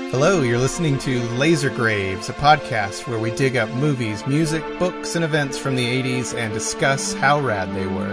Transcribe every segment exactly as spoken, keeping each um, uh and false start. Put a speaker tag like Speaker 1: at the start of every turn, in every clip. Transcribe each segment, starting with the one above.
Speaker 1: Hello, you're listening to Laser Graves, a podcast where we dig up movies, music, books, and events from the eighties and discuss how rad they were.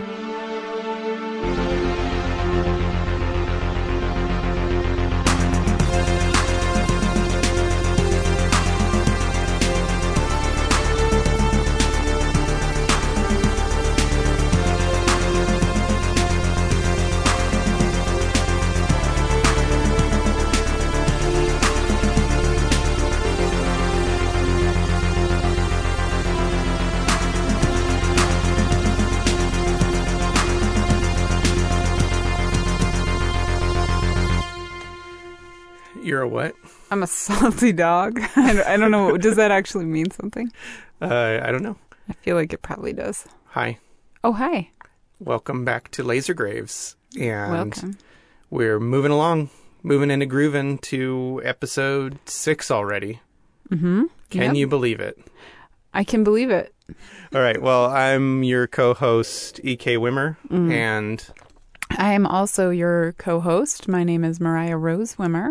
Speaker 1: You're a what?
Speaker 2: I'm a salty dog. I don't, I don't know. Does that actually mean something?
Speaker 1: Uh, I don't know.
Speaker 2: I feel like it probably does.
Speaker 1: Hi.
Speaker 2: Oh, hi.
Speaker 1: Welcome back to Laser Graves. And
Speaker 2: Welcome.
Speaker 1: We're moving along, moving into grooving to episode six already.
Speaker 2: Mm-hmm.
Speaker 1: Can
Speaker 2: Yep.
Speaker 1: you believe it?
Speaker 2: I can believe it.
Speaker 1: All right. Well, I'm your co-host, E K Wimmer,
Speaker 2: Mm.
Speaker 1: and
Speaker 2: I am also your co-host. My name is Mariah Rose Wimmer.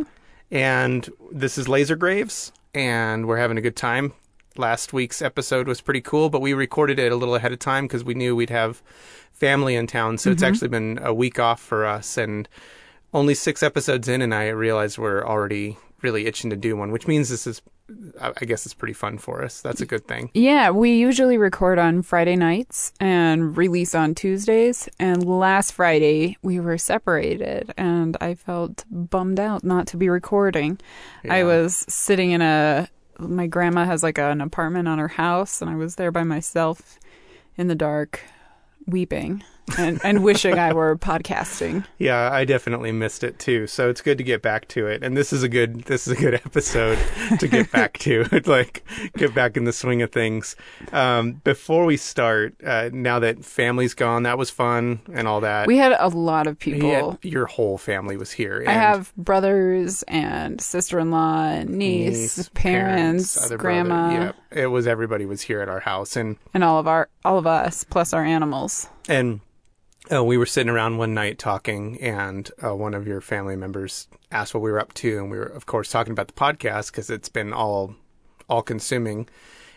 Speaker 1: and this is Laser Graves, and we're having a good time. Last week's episode was pretty cool, but we recorded it a little ahead of time because we knew we'd have family in town, so it's
Speaker 2: Mhm.
Speaker 1: actually been a week off for us, and only six episodes in, and I realized we're already really itching to do one, which means this is, I I guess it's pretty fun for us. That's a good thing.
Speaker 2: Yeah, we usually record on Friday nights and release on Tuesdays. And last Friday, we were separated, and I felt bummed out not to be recording. I
Speaker 1: Yeah.
Speaker 2: was sitting in a... My grandma has like an apartment on her house, and I was there by myself in the dark, weeping and, and wishing I were podcasting.
Speaker 1: Yeah, I definitely missed it too. So it's good to get back to it. And this is a good this is a good episode to get back to. Like get back in the swing of things. Um, before we start, uh, now that family's gone, that was fun and all that.
Speaker 2: We had a lot of people.
Speaker 1: Yeah, your whole family was here.
Speaker 2: I
Speaker 1: and
Speaker 2: have brothers and sister-in-law and niece,
Speaker 1: niece,
Speaker 2: parents,
Speaker 1: other
Speaker 2: grandma,
Speaker 1: brother. Yeah, it was everybody was here at our house, and
Speaker 2: and all of our all of us plus our animals.
Speaker 1: and uh, we were sitting around one night talking, and uh, one of your family members asked what we were up to, and we were, of course, talking about the podcast because it's been all all consuming.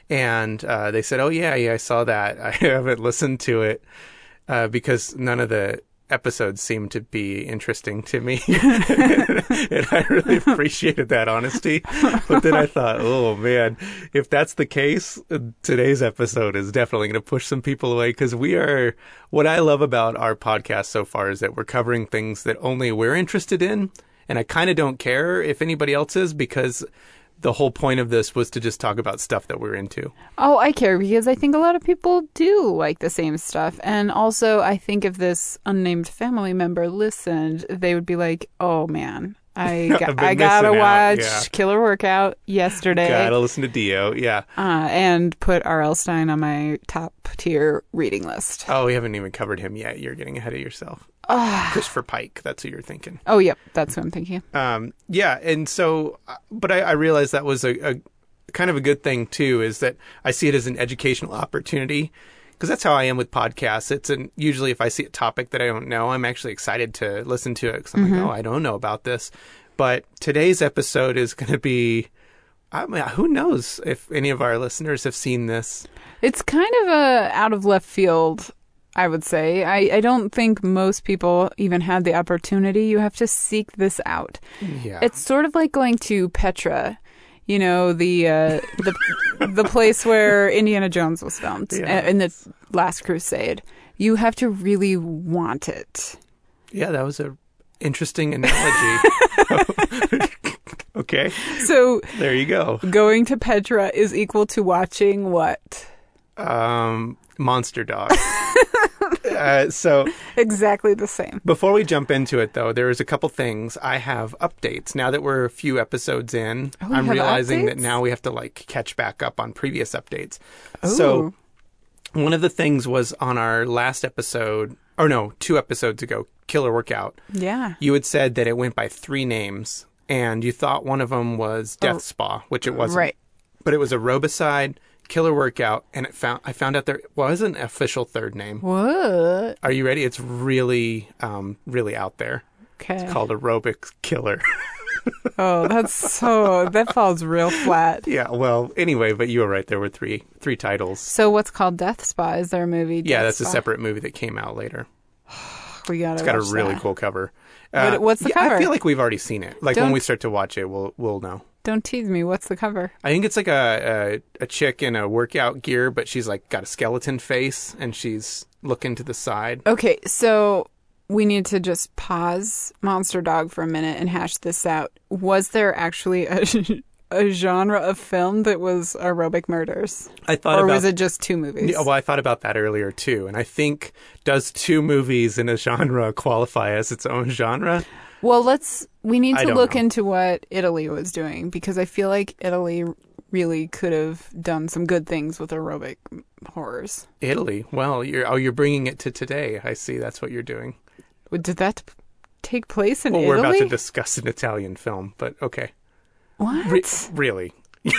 Speaker 1: And uh, they said, "Oh yeah, yeah, I saw that. I haven't listened to it uh, because none of the episodes seemed to be interesting to me." And I really appreciated that honesty. But then I thought, oh man, if that's the case, today's episode is definitely going to push some people away, because we are, what I love about our podcast so far is that we're covering things that only we're interested in. And I kind of don't care if anybody else is, because the whole point of this was to just talk about stuff that we're into.
Speaker 2: Oh, I care because I think a lot of people do like the same stuff. And also, I think if this unnamed family member listened, they would be like, oh man, I,
Speaker 1: I've
Speaker 2: got,
Speaker 1: been
Speaker 2: I gotta
Speaker 1: missing out,
Speaker 2: watch
Speaker 1: yeah.
Speaker 2: Killer Workout yesterday.
Speaker 1: Gotta listen to Dio, yeah.
Speaker 2: Uh, and put R L. Stine on my top tier reading list.
Speaker 1: Oh, we haven't even covered him yet. You're getting ahead of yourself.
Speaker 2: Ah.
Speaker 1: Christopher Pike, that's who you're thinking.
Speaker 2: Oh, yep, that's what I'm thinking.
Speaker 1: Um, yeah, and so, uh, but I, I realized that was a, a kind of a good thing too, is that I see it as an educational opportunity, because that's how I am with podcasts. It's an, usually if I see a topic that I don't know, I'm actually excited to listen to it, because I'm
Speaker 2: Mm-hmm.
Speaker 1: like, oh, I don't know about this. But today's episode is going to be, I mean, who knows if any of our listeners have seen this.
Speaker 2: It's kind of a out of left field, I would say. I, I don't think most people even had the opportunity. You have to seek this out.
Speaker 1: Yeah.
Speaker 2: It's sort of like going to Petra, you know, the uh, the the place where Indiana Jones was filmed
Speaker 1: Yeah.
Speaker 2: uh, in the Last Crusade. You have to really want it.
Speaker 1: Yeah, that was a interesting analogy. Okay,
Speaker 2: So
Speaker 1: there you go.
Speaker 2: going to Petra is equal to watching what?
Speaker 1: Um, Monster Dog. uh, so
Speaker 2: Exactly the same.
Speaker 1: before we jump into it, though, there's a couple things. I have updates. Now that we're a few episodes in,
Speaker 2: Oh, you
Speaker 1: I'm
Speaker 2: have
Speaker 1: realizing that
Speaker 2: updates?
Speaker 1: now we have to like catch back up on previous updates.
Speaker 2: Ooh.
Speaker 1: So one of the things was on our last episode, or no, two episodes ago, Killer Workout.
Speaker 2: Yeah.
Speaker 1: You had said that it went by three names, and you thought one of them was Death
Speaker 2: Oh,
Speaker 1: Spa, which it wasn't.
Speaker 2: Right.
Speaker 1: But it was Aerobicide, Killer Workout, and it found I found out there was an official third name.
Speaker 2: What?
Speaker 1: Are you ready? It's really, um, really out there.
Speaker 2: Okay.
Speaker 1: It's called Aerobic Killer.
Speaker 2: Oh, that's so, that falls real flat.
Speaker 1: Yeah, well, anyway, but you were right. There were three three titles.
Speaker 2: So what's called Death Spa? Is there a movie?
Speaker 1: Yeah,
Speaker 2: Death
Speaker 1: that's
Speaker 2: Spa?
Speaker 1: a separate movie that came out later.
Speaker 2: We gotta
Speaker 1: It's got a
Speaker 2: watch
Speaker 1: really
Speaker 2: that.
Speaker 1: cool cover.
Speaker 2: What- what's the
Speaker 1: yeah,
Speaker 2: cover?
Speaker 1: I feel like we've already seen it. Like
Speaker 2: Don't-
Speaker 1: when we start to watch it, we'll we'll know.
Speaker 2: Don't tease me. What's the cover?
Speaker 1: I think it's like a, a a chick in a workout gear, but she's like got a skeleton face and she's looking to the side.
Speaker 2: Okay, so we need to just pause Monster Dog for a minute and hash this out. Was there actually a, a genre of film that was aerobic murders?
Speaker 1: I thought
Speaker 2: Or
Speaker 1: about
Speaker 2: was it just two movies?
Speaker 1: Yeah, well, I thought about that earlier too, and I think does two movies in a genre qualify as its own genre?
Speaker 2: Well, let's. We need
Speaker 1: I
Speaker 2: to
Speaker 1: don't
Speaker 2: look
Speaker 1: know.
Speaker 2: into what Italy was doing because I feel like Italy really could have done some good things with aerobic horrors.
Speaker 1: Italy. Well, you're oh, you're bringing it to today. I see. That's what you're doing.
Speaker 2: Did that take place in
Speaker 1: Well,
Speaker 2: Italy?
Speaker 1: we're about to discuss an Italian film, but okay.
Speaker 2: What?
Speaker 1: Re- really?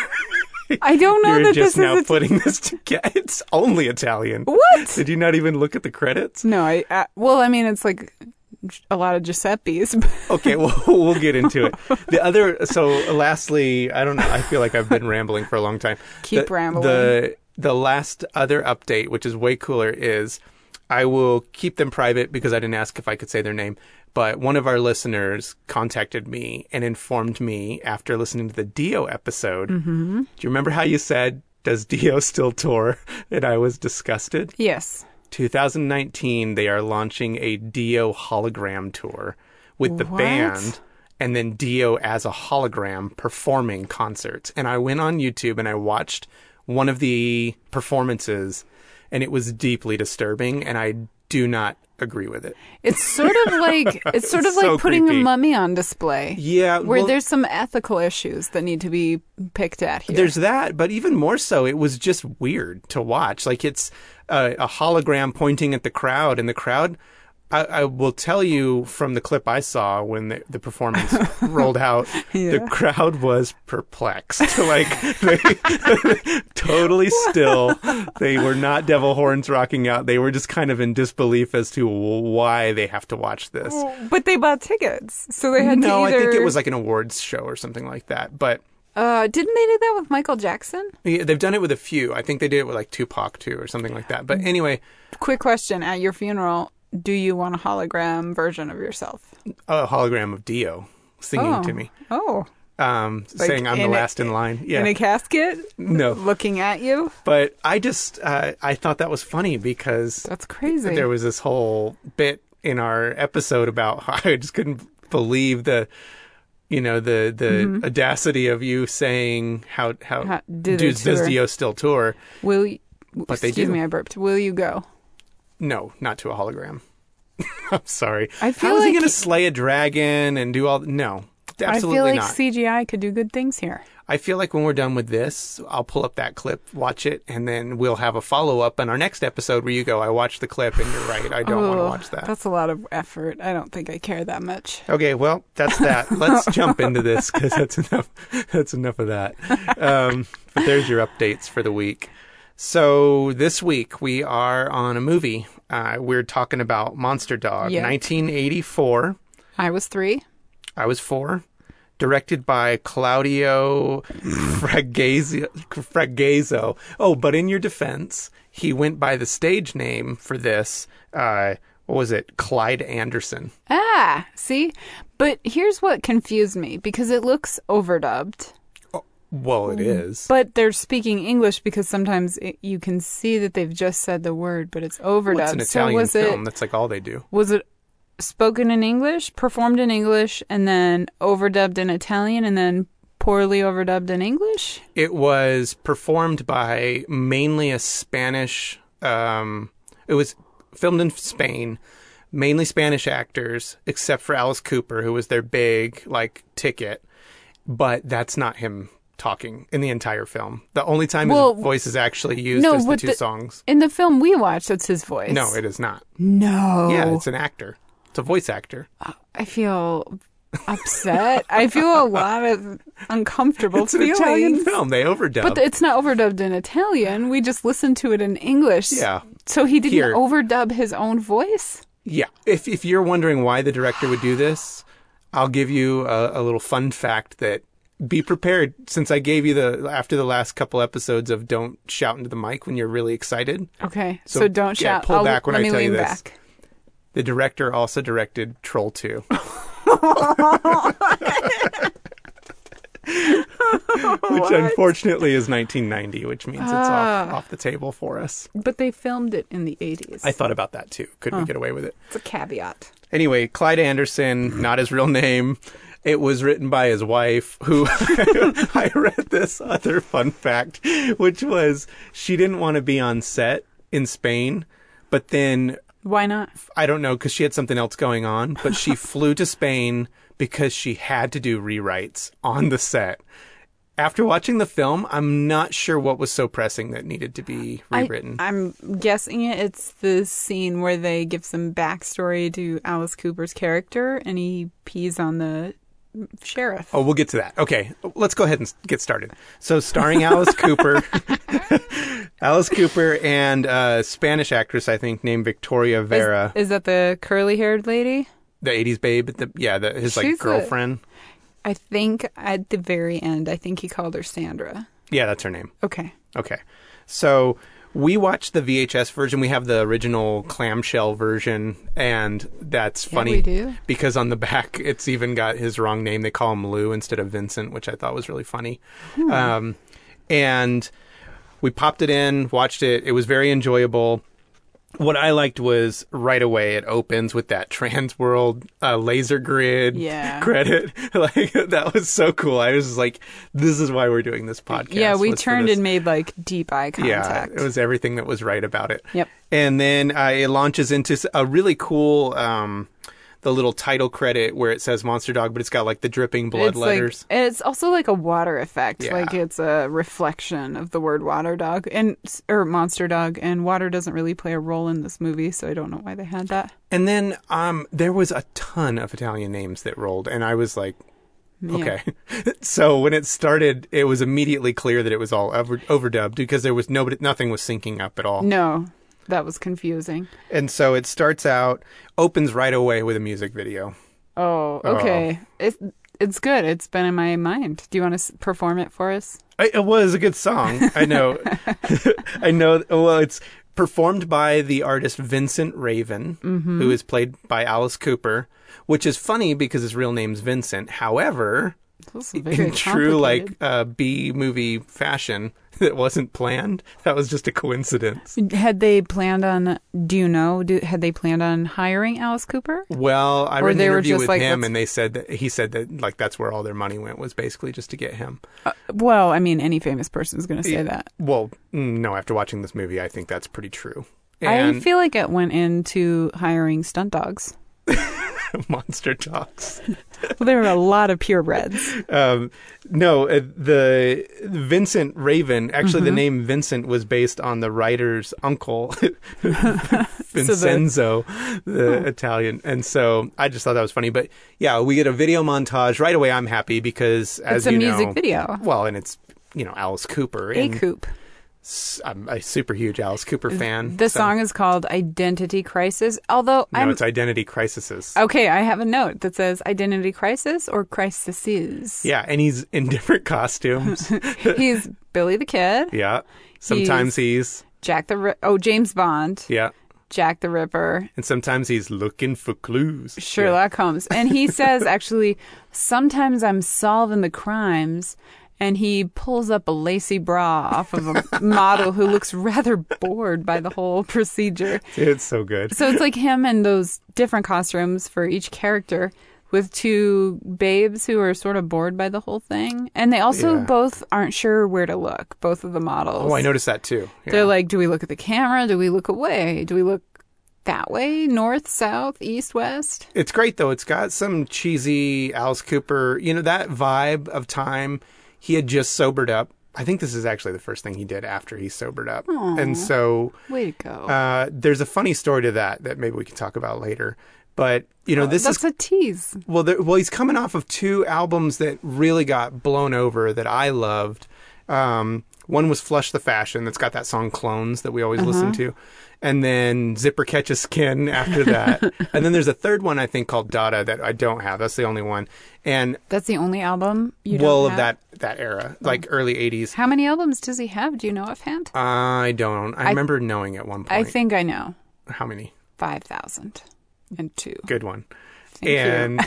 Speaker 2: I don't know
Speaker 1: You're
Speaker 2: that
Speaker 1: just
Speaker 2: this
Speaker 1: now
Speaker 2: is. A
Speaker 1: putting this together. It's only Italian.
Speaker 2: What?
Speaker 1: Did you not even look at the credits?
Speaker 2: No, I. Uh, well, I mean, it's like a lot of Giuseppe's. but-
Speaker 1: Okay, well, we'll get into it. The other, so lastly, I don't know, I feel like I've been rambling for a long time.
Speaker 2: Keep
Speaker 1: the,
Speaker 2: rambling.
Speaker 1: The, the last other update, which is way cooler, is I will keep them private because I didn't ask if I could say their name. But one of our listeners contacted me and informed me after listening to the Dio episode. Mm-hmm. Do you remember how you said, does Dio still tour? And I was disgusted.
Speaker 2: Yes.
Speaker 1: twenty nineteen, they are launching a Dio hologram tour with the
Speaker 2: What?
Speaker 1: band and then Dio as a hologram performing concerts. And I went on YouTube and I watched one of the performances and it was deeply disturbing and I do not agree with it.
Speaker 2: It's sort of like it's sort of
Speaker 1: It's
Speaker 2: like
Speaker 1: so
Speaker 2: putting
Speaker 1: creepy.
Speaker 2: a mummy on display.
Speaker 1: Yeah,
Speaker 2: Where
Speaker 1: well,
Speaker 2: there's some ethical issues that need to be picked at here.
Speaker 1: there's that, but even more so, it was just weird to watch. Like it's a, a hologram pointing at the crowd and the crowd, I, I will tell you from the clip I saw when the, the performance rolled out,
Speaker 2: Yeah.
Speaker 1: the crowd was perplexed. Like, they, totally still. They were not devil horns rocking out. They were just kind of in disbelief as to why they have to watch this.
Speaker 2: But they bought tickets, so they had
Speaker 1: No,
Speaker 2: to either.
Speaker 1: I think it was like an awards show or something like that. But
Speaker 2: Uh, didn't they do that with Michael Jackson?
Speaker 1: yeah, they've done it with a few. I think they did it with like Tupac too or something like that. But anyway,
Speaker 2: Quick question: at your funeral, do you want a hologram version of yourself?
Speaker 1: a hologram of Dio singing
Speaker 2: Oh.
Speaker 1: to me.
Speaker 2: Oh,
Speaker 1: Um,
Speaker 2: Like
Speaker 1: saying I'm the
Speaker 2: in a-
Speaker 1: last in line. Yeah.
Speaker 2: in a casket,
Speaker 1: No.
Speaker 2: looking at you.
Speaker 1: But I just, uh, I thought that was funny because
Speaker 2: That's crazy.
Speaker 1: there was this whole bit in our episode about how I just couldn't believe the, you know, the, the audacity of you saying how, how,
Speaker 2: How- did
Speaker 1: does,
Speaker 2: they
Speaker 1: does
Speaker 2: tour?
Speaker 1: Dio still tour?
Speaker 2: Will you,
Speaker 1: But they
Speaker 2: excuse
Speaker 1: do.
Speaker 2: me, I burped. Will you go?
Speaker 1: No, not to a hologram. I'm sorry.
Speaker 2: I feel
Speaker 1: How is he
Speaker 2: like-
Speaker 1: going to slay a dragon and do all? No, absolutely
Speaker 2: I feel like
Speaker 1: not.
Speaker 2: C G I could do good things here.
Speaker 1: I feel like when we're done with this, I'll pull up that clip, watch it, and then we'll have a follow up on our next episode where you go, I watched the clip and you're right. I don't want to
Speaker 2: Oh,
Speaker 1: watch that.
Speaker 2: That's a lot of effort. I don't think I care that much.
Speaker 1: Okay, well, that's that. Let's jump into this because that's enough. That's enough of that. Um, but there's your updates for the week. So this week we are on a movie. Uh, we're talking about Monster Dog,
Speaker 2: Yeah.
Speaker 1: nineteen eighty-four.
Speaker 2: I was three.
Speaker 1: I was four. Directed by Claudio Fragazzo. Fragazzo. Oh, but in your defense, he went by the stage name for this. Uh, what was it? Clyde Anderson.
Speaker 2: Ah, see? But here's what confused me because it looks overdubbed.
Speaker 1: Well, it is.
Speaker 2: But they're speaking English because sometimes it, you can see that they've just said the word, but it's overdubbed.
Speaker 1: Well, it's an Italian
Speaker 2: so was
Speaker 1: film.
Speaker 2: it
Speaker 1: That's like all they do.
Speaker 2: was it spoken in English, performed in English, and then overdubbed in Italian, and then poorly overdubbed in English?
Speaker 1: It was performed by mainly a Spanish. Um, it was filmed in Spain, mainly Spanish actors, except for Alice Cooper, who was their big like ticket. But that's not him talking in the entire film. The only time
Speaker 2: Well,
Speaker 1: his voice is actually used
Speaker 2: no,
Speaker 1: is the
Speaker 2: but
Speaker 1: two
Speaker 2: the-
Speaker 1: songs.
Speaker 2: In the film we watched, that's his voice.
Speaker 1: No, it is not.
Speaker 2: No.
Speaker 1: Yeah, it's an actor. It's a voice actor.
Speaker 2: I feel upset. I feel a lot of uncomfortable
Speaker 1: It's an
Speaker 2: feelings.
Speaker 1: Italian film. They overdub.
Speaker 2: But it's not overdubbed in Italian. We just listened to it in English.
Speaker 1: Yeah.
Speaker 2: So he didn't
Speaker 1: Here.
Speaker 2: overdub his own voice?
Speaker 1: Yeah. If if you're wondering why the director would do this, I'll give you a, a little fun fact that be prepared, since I gave you the after the last couple episodes of don't shout into the mic when you're really excited.
Speaker 2: Okay, so,
Speaker 1: So,
Speaker 2: don't
Speaker 1: yeah,
Speaker 2: shout.
Speaker 1: pull
Speaker 2: I'll,
Speaker 1: back when
Speaker 2: let
Speaker 1: I
Speaker 2: me
Speaker 1: tell you
Speaker 2: lean
Speaker 1: this.
Speaker 2: back.
Speaker 1: The director also directed Troll two. Which unfortunately is nineteen ninety, which means it's off,
Speaker 2: Ah.
Speaker 1: off the table for us.
Speaker 2: But they filmed it in the eighties.
Speaker 1: I thought about that too. Could we
Speaker 2: Huh.
Speaker 1: get away with it?
Speaker 2: It's a caveat.
Speaker 1: Anyway, Clyde Anderson, not his real name. It was written by his wife, who I read this other fun fact, which was she didn't want to be on set in Spain, but then
Speaker 2: Why not?
Speaker 1: I don't know, because she had something else going on, but she flew to Spain because she had to do rewrites on the set. After watching the film, I'm not sure what was so pressing that needed to be rewritten.
Speaker 2: I, I'm guessing it, it's the scene where they give some backstory to Alice Cooper's character and he pees on the sheriff.
Speaker 1: Oh, we'll get to that. Okay, let's go ahead and get started. So, starring Alice Cooper, Alice Cooper and a Spanish actress, I think, named Victoria Vera,
Speaker 2: Is, is that the curly-haired lady?
Speaker 1: the eighties babe, the, yeah, the, his like
Speaker 2: She's a-
Speaker 1: girlfriend.
Speaker 2: I think at the very end, I think he called her Sandra.
Speaker 1: Yeah, that's her name.
Speaker 2: Okay.
Speaker 1: Okay. So we watched the V H S version. We have the original clamshell version, and that's
Speaker 2: Yeah,
Speaker 1: funny
Speaker 2: we do.
Speaker 1: because on the back it's even got his wrong name. They call him Lou instead of Vincent, which I thought was really funny.
Speaker 2: Hmm.
Speaker 1: Um, and we popped it in, watched it. It was very enjoyable. What I liked was right away it opens with that Trans World uh, laser grid
Speaker 2: Yeah.
Speaker 1: credit. Like that was so cool. I was just like, this is why we're doing this podcast.
Speaker 2: Yeah, we
Speaker 1: was for
Speaker 2: turned
Speaker 1: this.
Speaker 2: and made like deep eye contact.
Speaker 1: Yeah, it was everything that was right about it.
Speaker 2: Yep.
Speaker 1: And then uh, it launches into s- a really cool, um, the little title credit where it says Monster Dog, but it's got like the dripping blood
Speaker 2: it's
Speaker 1: letters.
Speaker 2: Like, it's also like a water effect.
Speaker 1: Yeah.
Speaker 2: Like it's a reflection of the word water dog and or monster dog. And water doesn't really play a role in this movie, so I don't know why they had that.
Speaker 1: And then um, there was a ton of Italian names that rolled, and I was like,
Speaker 2: Yeah.
Speaker 1: okay. So when it started, it was immediately clear that it was all over- overdubbed because there was nobody, nothing was syncing up at all.
Speaker 2: No, that was confusing.
Speaker 1: And so it starts out, opens right away with a music video.
Speaker 2: Oh, okay. It's it's good. It's been in my mind. Do you want to s- perform it for us?
Speaker 1: I, it was a good song. I know. I know. Well, it's performed by the artist Vincent Raven,
Speaker 2: Mm-hmm.
Speaker 1: who is played by Alice Cooper, which is funny because his real name's Vincent. However,
Speaker 2: This is very
Speaker 1: in true like
Speaker 2: complicated.
Speaker 1: uh, B movie fashion, that wasn't planned. That was just a coincidence.
Speaker 2: Had they planned on? Do you know? Do, had they planned on hiring Alice Cooper?
Speaker 1: Well, I
Speaker 2: Or
Speaker 1: read an
Speaker 2: they were
Speaker 1: interview
Speaker 2: just
Speaker 1: with
Speaker 2: like,
Speaker 1: him,
Speaker 2: let's-
Speaker 1: and they said that he said that like that's where all their money went was basically just to get him.
Speaker 2: Uh, well, I mean, any famous person is going to say
Speaker 1: Yeah.
Speaker 2: that.
Speaker 1: Well, mm, no. After watching this movie, I think that's pretty true.
Speaker 2: I
Speaker 1: And
Speaker 2: feel like it went into hiring stunt dogs.
Speaker 1: monster dogs.
Speaker 2: Well, there were a lot of purebreds.
Speaker 1: Um, no, uh, the Vincent Raven. Actually,
Speaker 2: Mm-hmm.
Speaker 1: the name Vincent was based on the writer's uncle, Vincenzo, the Italian. And so I just thought that was funny. But yeah, we get a video montage right away. I'm happy because, as
Speaker 2: It's a
Speaker 1: you
Speaker 2: music
Speaker 1: know,
Speaker 2: video.
Speaker 1: well, and it's you know Alice Cooper.
Speaker 2: A
Speaker 1: and
Speaker 2: Coop.
Speaker 1: s- I'm a super huge Alice Cooper fan.
Speaker 2: The
Speaker 1: so-
Speaker 2: song is called Identity Crisis. Although
Speaker 1: No,
Speaker 2: I'm
Speaker 1: it's Identity Crises.
Speaker 2: okay, I have a note that says Identity Crisis or Crises.
Speaker 1: Yeah, and he's in different costumes.
Speaker 2: He's Billy the Kid,
Speaker 1: Yeah. Sometimes he's,
Speaker 2: Jack the Ri- oh James Bond,
Speaker 1: yeah.
Speaker 2: Jack the Ripper,
Speaker 1: And sometimes he's looking for clues.
Speaker 2: Sherlock Holmes, and he says actually sometimes I'm solving the crimes. And he pulls up a lacy bra off of a model who looks rather bored by the whole procedure.
Speaker 1: Yeah. It's so good.
Speaker 2: So it's like him in those different costumes for each character with two babes who are sort of bored by the whole thing. And they also
Speaker 1: Yeah.
Speaker 2: both aren't sure where to look, both of the models.
Speaker 1: Oh, I noticed that too. Yeah.
Speaker 2: They're like, do we look at the camera? Do we look away? Do we look that way? North, south, east, west?
Speaker 1: It's great though. It's got some cheesy Alice Cooper, you know, that vibe of time. He had just sobered up. I think this is actually the first thing he did after he sobered up.
Speaker 2: Aw.
Speaker 1: And so
Speaker 2: Way to go.
Speaker 1: uh, there's a funny story to that that maybe we can talk about later. But, you know, this
Speaker 2: That's
Speaker 1: is
Speaker 2: a tease.
Speaker 1: Well, there, well, he's coming off of two albums that really got blown over that I loved. Um, One was Flush the Fashion. That's got that song Clones that we always
Speaker 2: Uh-huh.
Speaker 1: listen to. And then Zipper Catches Skin after that. And then there's a third one, I think, called Dada that I don't have. That's the only one. And
Speaker 2: That's the only album you don't
Speaker 1: well, of
Speaker 2: have?
Speaker 1: that, that era, like early eighties.
Speaker 2: How many albums does he have? Do you know offhand?
Speaker 1: I don't. I,
Speaker 2: I-
Speaker 1: remember knowing at one point.
Speaker 2: I think I know.
Speaker 1: How many?
Speaker 2: five thousand two.
Speaker 1: Good one.
Speaker 2: Thank
Speaker 1: and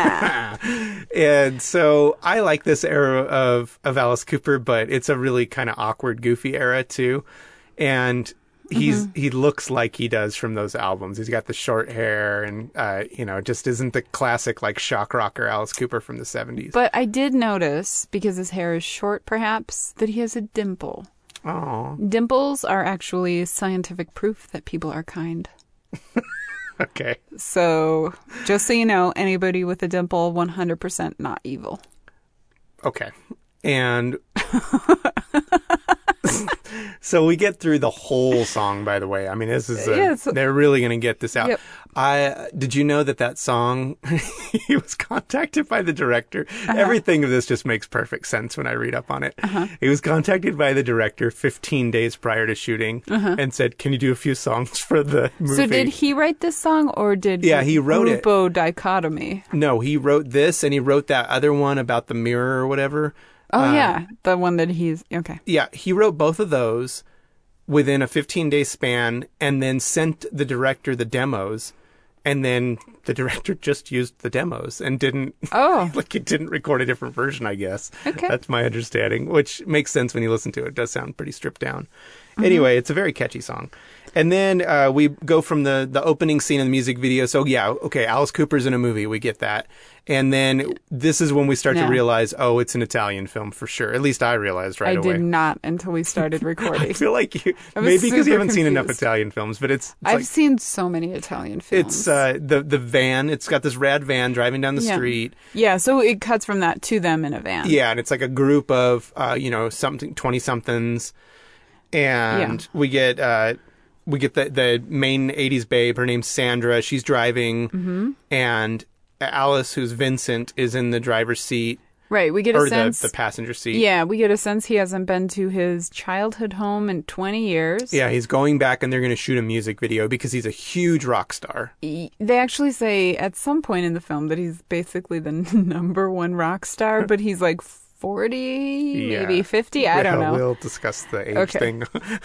Speaker 1: and so I like this era of, of Alice Cooper, but it's a really kind of awkward, goofy era too. And he's
Speaker 2: Mm-hmm.
Speaker 1: he looks like he does from those albums. He's got the short hair, and uh, you know, just isn't the classic like shock rocker Alice Cooper from the seventies.
Speaker 2: But I did notice, because his hair is short perhaps, that he has a dimple.
Speaker 1: Oh,
Speaker 2: Dimples are actually scientific proof that people are kind.
Speaker 1: okay.
Speaker 2: So, just so you know, anybody with a dimple, one hundred percent not evil.
Speaker 1: Okay. And so we get through the whole song, by the way. I mean, this is a,
Speaker 2: Yeah, it's-
Speaker 1: they're really going to get this out.
Speaker 2: Yep.
Speaker 1: I did you know that that song he was contacted by the director.
Speaker 2: Uh-huh.
Speaker 1: Everything of this just makes perfect sense when I read up on it.
Speaker 2: Uh-huh.
Speaker 1: He was contacted by the director fifteen days prior to shooting and said, "Can you do a few songs for the movie?"
Speaker 2: Uh-huh. So did he write this song, or did
Speaker 1: Yeah, he wrote it.
Speaker 2: Grupo Dichotomy?
Speaker 1: No, he wrote this, and he wrote that other one about the mirror or whatever.
Speaker 2: Oh,
Speaker 1: Uh,
Speaker 2: yeah, the one that he's... Okay.
Speaker 1: Yeah, he wrote both of those within a fifteen-day span and then sent the director the demos. And then the director just used the demos and didn't,
Speaker 2: Oh,
Speaker 1: like, it didn't record a different version, I guess.
Speaker 2: Okay.
Speaker 1: That's my understanding, which makes sense when you listen to it. It does sound pretty stripped down.
Speaker 2: Mm-hmm.
Speaker 1: Anyway, it's a very catchy song. And then uh, we go from the, the opening scene of the music video. So, yeah, okay, Alice Cooper's in a movie. We get that. And then this is when we start
Speaker 2: No.
Speaker 1: to realize, oh, it's an Italian film for sure. At least I realized right
Speaker 2: I
Speaker 1: away.
Speaker 2: did not until we started
Speaker 1: I
Speaker 2: recording.
Speaker 1: feel like you,
Speaker 2: I was
Speaker 1: maybe because you
Speaker 2: super
Speaker 1: haven't seen enough
Speaker 2: confused.
Speaker 1: Italian films, but it's, it's
Speaker 2: I've
Speaker 1: like,
Speaker 2: seen so many Italian films.
Speaker 1: it's uh, the the van. It's got this rad van driving down the
Speaker 2: Yeah.
Speaker 1: street.
Speaker 2: Yeah, so it cuts from that to them in a van.
Speaker 1: Yeah, and it's like a group of uh, you know something twenty somethings, and
Speaker 2: Yeah.
Speaker 1: we get uh, we get the the main eighties babe. Her name's Sandra. She's driving,
Speaker 2: Mm-hmm.
Speaker 1: and Alice, who's Vincent, is in the driver's seat
Speaker 2: Right, we get a
Speaker 1: or the,
Speaker 2: sense...
Speaker 1: the passenger seat.
Speaker 2: Yeah, we get a sense he hasn't been to his childhood home in twenty years.
Speaker 1: Yeah, he's going back, and they're going to shoot a music video because he's a huge rock star.
Speaker 2: He- They actually say at some point in the film that he's basically the number one rock star, but he's like forty,
Speaker 1: Yeah.
Speaker 2: maybe fifty. I don't
Speaker 1: Yeah,
Speaker 2: know.
Speaker 1: We'll discuss the age
Speaker 2: Okay.
Speaker 1: thing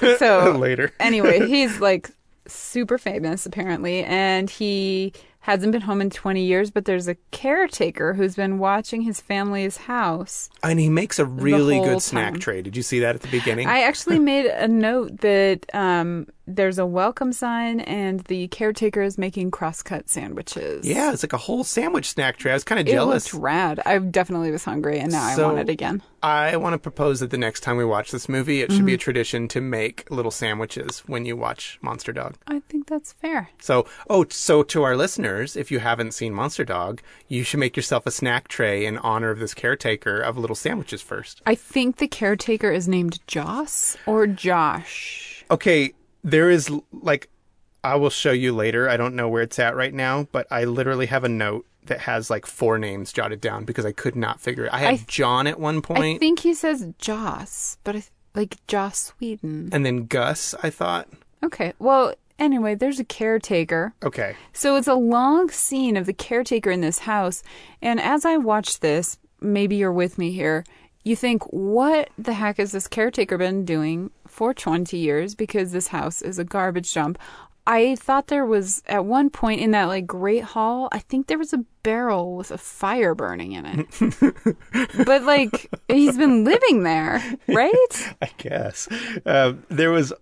Speaker 2: So
Speaker 1: later.
Speaker 2: anyway, he's like super famous apparently, and he hasn't been home in twenty years, but there's a caretaker who's been watching his family's house.
Speaker 1: And he makes a really
Speaker 2: whole
Speaker 1: good snack
Speaker 2: time.
Speaker 1: tray. Did you see that at the beginning?
Speaker 2: I actually made a note that um, there's a welcome sign, and the caretaker is making crosscut sandwiches.
Speaker 1: Yeah, it's like a whole sandwich snack tray. I was kind of
Speaker 2: It
Speaker 1: jealous.
Speaker 2: looked rad. I definitely was hungry, and now
Speaker 1: So-
Speaker 2: I want it again.
Speaker 1: I want to propose that the next time we watch this movie, it should be a
Speaker 2: Mm-hmm.
Speaker 1: tradition to make little sandwiches when you watch Monster Dog.
Speaker 2: I think that's fair.
Speaker 1: So, oh, so to our listeners, if you haven't seen Monster Dog, you should make yourself a snack tray in honor of this caretaker of little sandwiches first.
Speaker 2: I think the caretaker is named Joss or Josh.
Speaker 1: Okay, there is like, I will show you later. I don't know where it's at right now, but I literally have a note that has like four names jotted down because I could not figure it. I had
Speaker 2: I th-
Speaker 1: John at one
Speaker 2: I
Speaker 1: point,
Speaker 2: think he says Joss, but I th- like Joss Sweden.
Speaker 1: and then Gus, I thought.
Speaker 2: Okay, well, anyway, there's a caretaker.
Speaker 1: Okay.
Speaker 2: So it's a long scene of the caretaker in this house. And as I watch this, maybe you're with me here, you think, what the heck has this caretaker been doing for twenty years? Because this house is a garbage dump. I thought there was, at one point in that like great hall, I think there was a barrel with a fire burning in it. But like, he's been living there, right?
Speaker 1: I guess. Uh, there was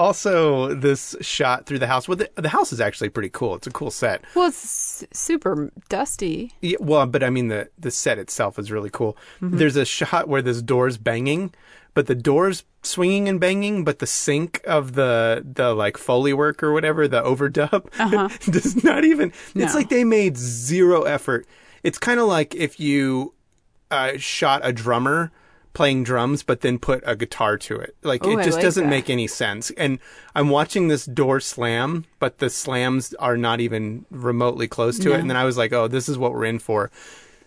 Speaker 1: also this shot through the house. Well, the, the house is actually pretty cool. It's a cool set.
Speaker 2: Well, it's super dusty.
Speaker 1: Yeah, well, but I mean, the, the set itself is really cool.
Speaker 2: Mm-hmm.
Speaker 1: There's a shot where this door's banging, but the door's swinging and banging, but the sync of the, the like Foley work or whatever, the overdub,
Speaker 2: Uh-huh.
Speaker 1: does not even, it's
Speaker 2: No.
Speaker 1: like they made zero effort. It's kind of like if you uh, shot a drummer playing drums, but then put a guitar to it. Like,
Speaker 2: Ooh,
Speaker 1: it
Speaker 2: I
Speaker 1: just
Speaker 2: like
Speaker 1: doesn't
Speaker 2: that.
Speaker 1: make any sense. And I'm watching this door slam, but the slams are not even remotely close to
Speaker 2: No.
Speaker 1: it. And then I was like, oh, this is what we're in for.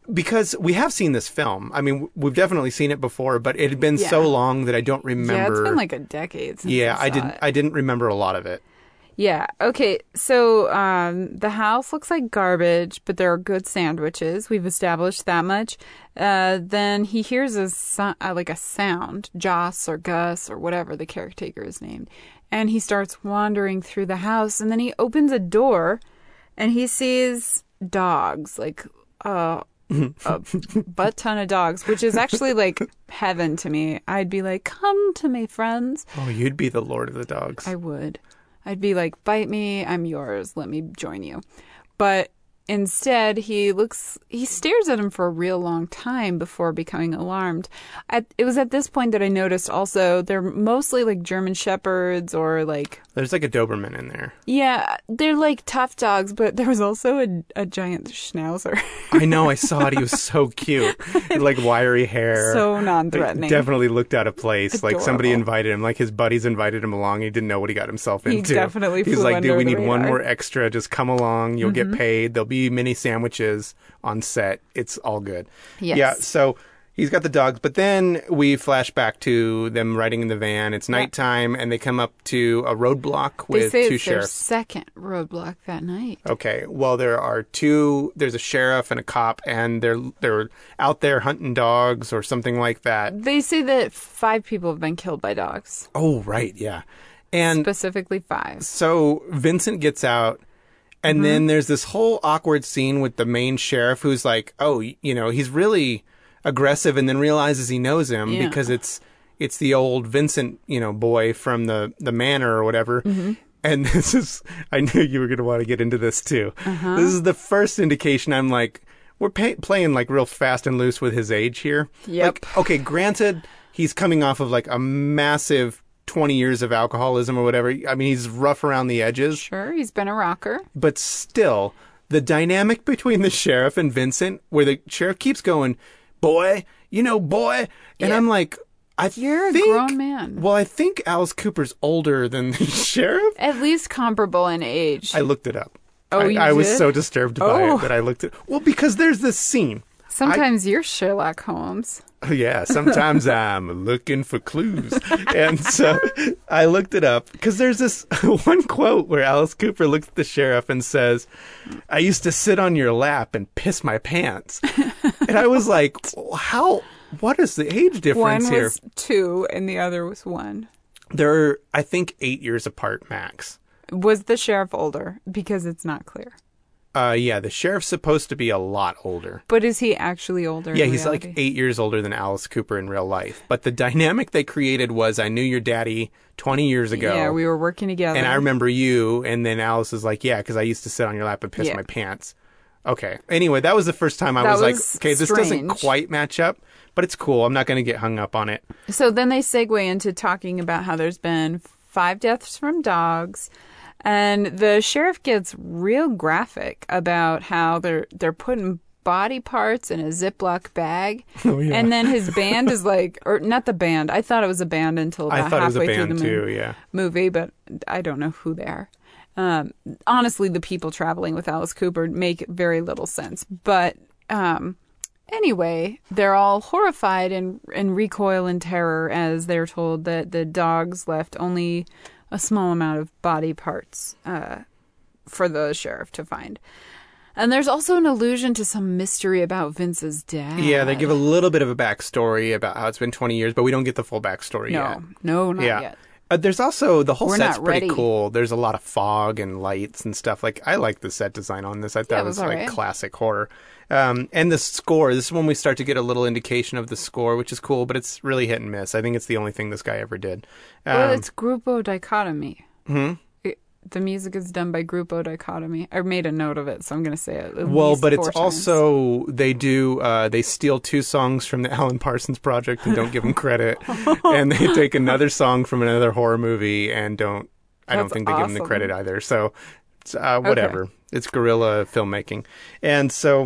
Speaker 1: because we have seen this film. I mean, we've definitely seen it before, but it had been
Speaker 2: Yeah.
Speaker 1: so long that I don't remember.
Speaker 2: Yeah, it's been like a decade since
Speaker 1: Yeah,
Speaker 2: I,
Speaker 1: I
Speaker 2: saw
Speaker 1: didn't.
Speaker 2: it.
Speaker 1: I didn't remember a lot of it.
Speaker 2: Yeah. Okay. So um, the house looks like garbage, but there are good sandwiches. We've established that much. Uh, then he hears a so- uh, like a sound, Joss or Gus or whatever the caretaker is named, and he starts wandering through the house. And then he opens a door, and he sees dogs, like uh, a butt ton of dogs, which is actually like heaven to me. I'd be like, "Come to me, friends."
Speaker 1: Oh, you'd be the Lord of the Dogs.
Speaker 2: I would. I'd be like, bite me, I'm yours, let me join you. But instead, he looks, he stares at him for a real long time before becoming alarmed. At, it was at this point that I noticed also they're mostly like German Shepherds or like,
Speaker 1: There's like a Doberman in there.
Speaker 2: yeah, they're like tough dogs, but there was also a, a giant Schnauzer.
Speaker 1: I know. I saw it. He was so cute. Like wiry hair.
Speaker 2: So non-threatening.
Speaker 1: Definitely looked out of place. Like somebody
Speaker 2: Adorable.
Speaker 1: invited him. Like his buddies invited him along. He didn't know what he got himself
Speaker 2: He
Speaker 1: into.
Speaker 2: definitely
Speaker 1: He's
Speaker 2: flew
Speaker 1: like, dude,
Speaker 2: under
Speaker 1: we
Speaker 2: the
Speaker 1: need one
Speaker 2: radar."
Speaker 1: more extra. Just come along. You'll get paid. There'll be mini sandwiches on set. It's all good.
Speaker 2: Yes.
Speaker 1: Yeah. So he's got the dogs. But then we flash back to them riding in the van. It's nighttime, and they come up to a roadblock
Speaker 2: They
Speaker 1: with
Speaker 2: say
Speaker 1: two
Speaker 2: it's their
Speaker 1: sheriffs.
Speaker 2: second roadblock that night.
Speaker 1: Okay, well, there are two. There's a sheriff and a cop, and they're they're out there hunting dogs or something like that.
Speaker 2: They say that five people have been killed by dogs.
Speaker 1: Oh, right, yeah. And
Speaker 2: Specifically five.
Speaker 1: so Vincent gets out, and
Speaker 2: Mm-hmm.
Speaker 1: then there's this whole awkward scene with the main sheriff who's like, oh, y- you know, he's really aggressive, and then realizes he knows him
Speaker 2: Yeah.
Speaker 1: because it's it's the old Vincent, you know, boy from the the manor or whatever.
Speaker 2: Mm-hmm.
Speaker 1: And this is, I knew you were going to want to get into this too.
Speaker 2: Uh-huh.
Speaker 1: This is the first indication I'm like, we're pay- playing like real fast and loose with his age here.
Speaker 2: Yep.
Speaker 1: Like, okay, granted, he's coming off of like a massive twenty years of alcoholism or whatever. I mean, he's rough around the edges,
Speaker 2: Sure, he's been a rocker.
Speaker 1: but still, the dynamic between the sheriff and Vincent, where the sheriff keeps going, boy, you know, boy. And
Speaker 2: Yeah.
Speaker 1: I'm like, I
Speaker 2: You're a
Speaker 1: think,
Speaker 2: grown man.
Speaker 1: Well, I think Alice Cooper's older than the sheriff.
Speaker 2: At least comparable in age.
Speaker 1: I looked it up.
Speaker 2: Oh,
Speaker 1: I,
Speaker 2: you
Speaker 1: I was
Speaker 2: did?
Speaker 1: so disturbed by
Speaker 2: Oh.
Speaker 1: it that I looked it. Well, because there's this scene.
Speaker 2: Sometimes you're Sherlock Holmes.
Speaker 1: Oh, yeah, sometimes I'm looking for clues. And so I looked it up because there's this one quote where Alice Cooper looks at the sheriff and says, I used to sit on your lap and piss my pants. And I was like, how, what is the age difference
Speaker 2: One
Speaker 1: here?
Speaker 2: was two and the other was one.
Speaker 1: They're, I think, eight years apart max.
Speaker 2: Was the sheriff older? Because it's not clear.
Speaker 1: Uh, yeah, the sheriff's supposed to be a lot older.
Speaker 2: But is he actually older?
Speaker 1: Yeah,
Speaker 2: in
Speaker 1: he's
Speaker 2: reality?
Speaker 1: like eight years older than Alice Cooper in real life. But the dynamic they created was, I knew your daddy twenty years ago.
Speaker 2: Yeah, we were working together.
Speaker 1: And I remember you, and then Alice is like, yeah, because I used to sit on your lap and piss
Speaker 2: Yeah.
Speaker 1: my pants. Okay. Anyway, that was the first time I
Speaker 2: That
Speaker 1: was, like,
Speaker 2: was
Speaker 1: okay, this doesn't
Speaker 2: strange.
Speaker 1: quite match up, but it's cool. I'm not going to get hung up on it.
Speaker 2: So then they segue into talking about how there's been five deaths from dogs. And the sheriff gets real graphic about how they're they're putting body parts in a Ziploc bag.
Speaker 1: Oh, yeah.
Speaker 2: And then his band is like, or not the band. I thought it was a band until about
Speaker 1: I thought it was a
Speaker 2: halfway through
Speaker 1: band
Speaker 2: the
Speaker 1: too,
Speaker 2: movie,
Speaker 1: yeah.
Speaker 2: movie, but I don't know who they are. Um, honestly, the people traveling with Alice Cooper make very little sense. But um, anyway, they're all horrified and, and recoil in terror as they're told that the dogs left only a small amount of body parts uh, for the sheriff to find. And there's also an allusion to some mystery about Vince's dad.
Speaker 1: Yeah, they give a little bit of a backstory about how it's been twenty years, but we don't get the full backstory
Speaker 2: no,
Speaker 1: yet.
Speaker 2: no, not
Speaker 1: yeah.
Speaker 2: yet.
Speaker 1: Uh, there's also, the whole
Speaker 2: We're
Speaker 1: set's
Speaker 2: not
Speaker 1: pretty
Speaker 2: ready.
Speaker 1: cool. There's a lot of fog and lights and stuff. Like, I like the set design on this. I thought
Speaker 2: Yeah,
Speaker 1: it
Speaker 2: it
Speaker 1: was,
Speaker 2: was all
Speaker 1: like,
Speaker 2: right.
Speaker 1: classic horror. Um, and the score, this is when we start to get a little indication of the score, which is cool, but it's really hit and miss. I think it's the only thing this guy ever did. Um,
Speaker 2: Well, it's Grupo Dichotomy.
Speaker 1: hmm?
Speaker 2: It, the music is done by Grupo Dichotomy. I made a note of it, so I'm going to say it. at
Speaker 1: Well,
Speaker 2: least
Speaker 1: but
Speaker 2: four
Speaker 1: it's
Speaker 2: times.
Speaker 1: also, they do, uh, they steal two songs from the Alan Parsons Project and don't give them credit. And they take another song from another horror movie and don't, I don't
Speaker 2: That's
Speaker 1: think they give them the
Speaker 2: awesome.
Speaker 1: credit either. So, it's, uh, whatever. It's guerrilla filmmaking. And so,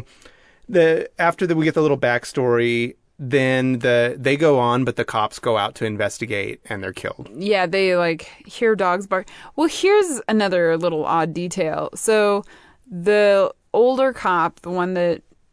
Speaker 1: the after that we get the little backstory, then the they go on, but the cops go out to investigate and they're killed.
Speaker 2: Yeah, they like hear dogs bark. Well, here's another little odd detail. So the older cop, the one that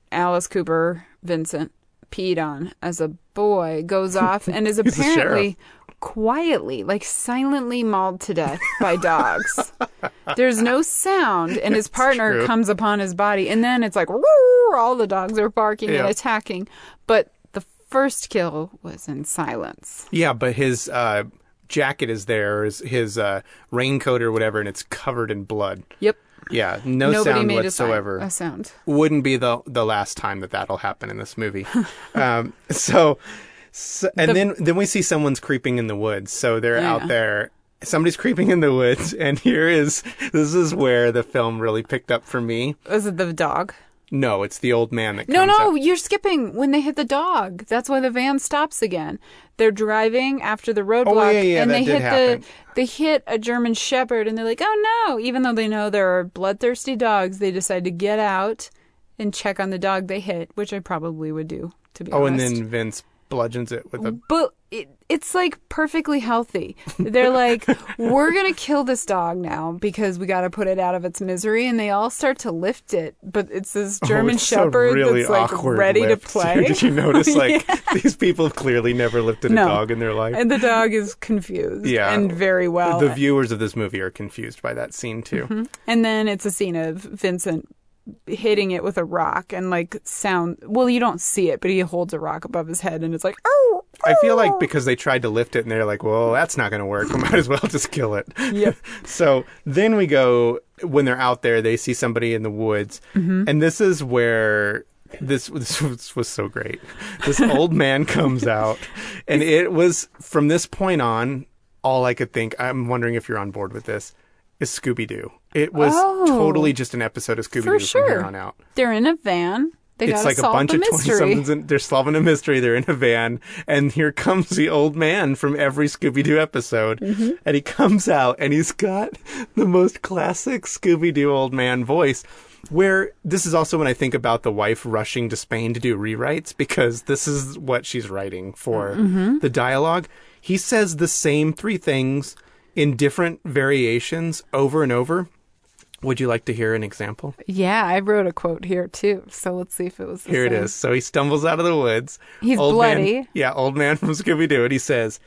Speaker 2: Alice Cooper, Vincent, peed on as a boy goes off and is
Speaker 1: He's the
Speaker 2: apparently
Speaker 1: sheriff.
Speaker 2: quietly, like silently mauled to death by dogs. There's no sound, and his partner
Speaker 1: true.
Speaker 2: comes upon his body, and then it's like, "Woo!" all the dogs are barking
Speaker 1: Yeah.
Speaker 2: and attacking. But the first kill was in silence.
Speaker 1: Yeah, but his uh, jacket is there, his, his uh, raincoat or whatever, and it's covered in blood.
Speaker 2: Yep.
Speaker 1: Yeah, no
Speaker 2: Nobody
Speaker 1: sound
Speaker 2: made
Speaker 1: whatsoever.
Speaker 2: A, sound, a sound.
Speaker 1: Wouldn't be the the last time that that'll happen in this movie. um, so, so, and
Speaker 2: The-
Speaker 1: then then we see someone's creeping in the woods. So they're
Speaker 2: Yeah.
Speaker 1: out there. Somebody's creeping in the woods, and here is this is where the film really picked up for me.
Speaker 2: Was it the dog?
Speaker 1: No, it's the old man that
Speaker 2: No,
Speaker 1: comes
Speaker 2: no,
Speaker 1: out.
Speaker 2: you're skipping when they hit the dog. That's why the van stops again. They're driving after the roadblock,
Speaker 1: Oh, yeah, yeah,
Speaker 2: and
Speaker 1: that
Speaker 2: they
Speaker 1: did
Speaker 2: hit
Speaker 1: happen.
Speaker 2: the they hit a German Shepherd, and they're like, "Oh no!" Even though they know there are bloodthirsty dogs, they decide to get out and check on the dog they hit, which I probably would do, to be
Speaker 1: Oh,
Speaker 2: honest.
Speaker 1: and then Vince bludgeons it with a.
Speaker 2: But it, it's like perfectly healthy. They're like, we're going to kill this dog now because we got to put it out of its misery. And they all start to lift it. But it's this German
Speaker 1: Oh, it's
Speaker 2: Shepherd
Speaker 1: a really
Speaker 2: that's like
Speaker 1: awkward
Speaker 2: ready
Speaker 1: lift,
Speaker 2: to play.
Speaker 1: too. Did you notice? Like
Speaker 2: Yeah.
Speaker 1: these people have clearly never lifted a
Speaker 2: No.
Speaker 1: dog in their life.
Speaker 2: And the dog is confused.
Speaker 1: Yeah.
Speaker 2: And very well.
Speaker 1: The viewers of this movie are confused by that scene too.
Speaker 2: Mm-hmm. And then it's a scene of Vincent hitting it with a rock and like sound. Well, you don't see it, but he holds a rock above his head and it's like, oh.
Speaker 1: I feel like because they tried to lift it and they're like, well, that's not going to work. We might as well just kill it.
Speaker 2: Yep.
Speaker 1: So then we go, when they're out there, they see somebody in the woods.
Speaker 2: Mm-hmm.
Speaker 1: And this is where this, this was, was so great. This old man comes out. And it was, from this point on, all I could think, I'm wondering if you're on board with this, is Scooby-Doo. It was
Speaker 2: Oh.
Speaker 1: totally just an episode of Scooby-Doo
Speaker 2: For
Speaker 1: from
Speaker 2: sure.
Speaker 1: here on out.
Speaker 2: They're in a van. They
Speaker 1: It's
Speaker 2: gotta
Speaker 1: like a
Speaker 2: solve
Speaker 1: bunch
Speaker 2: the
Speaker 1: of
Speaker 2: mystery.
Speaker 1: twenty-somethings. And they're solving a mystery. They're in a van. And here comes the old man from every Scooby-Doo episode.
Speaker 2: Mm-hmm.
Speaker 1: And he comes out and he's got the most classic Scooby-Doo old man voice. Where this is also when I think about the wife rushing to Spain to do rewrites, because this is what she's writing for
Speaker 2: Mm-hmm.
Speaker 1: the dialogue. He says the same three things in different variations over and over. Would you like to hear an example?
Speaker 2: Yeah, I wrote a quote here too. So let's see if it was the
Speaker 1: Here it
Speaker 2: same.
Speaker 1: is. So he stumbles out of the woods.
Speaker 2: He's
Speaker 1: Old
Speaker 2: bloody.
Speaker 1: Man, yeah, old man from Scooby-Doo. And he says,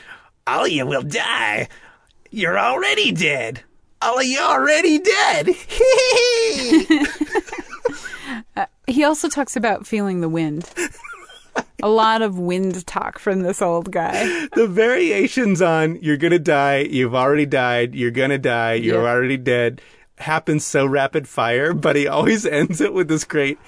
Speaker 1: all of you will die. You're already dead. All of you already dead.
Speaker 2: He also talks about feeling the wind. A lot of wind talk from this old guy.
Speaker 1: The variations on you're going to die, you've already died, you're going to die, you're
Speaker 2: Yeah.
Speaker 1: already dead happens so rapid fire, but he always ends it with this great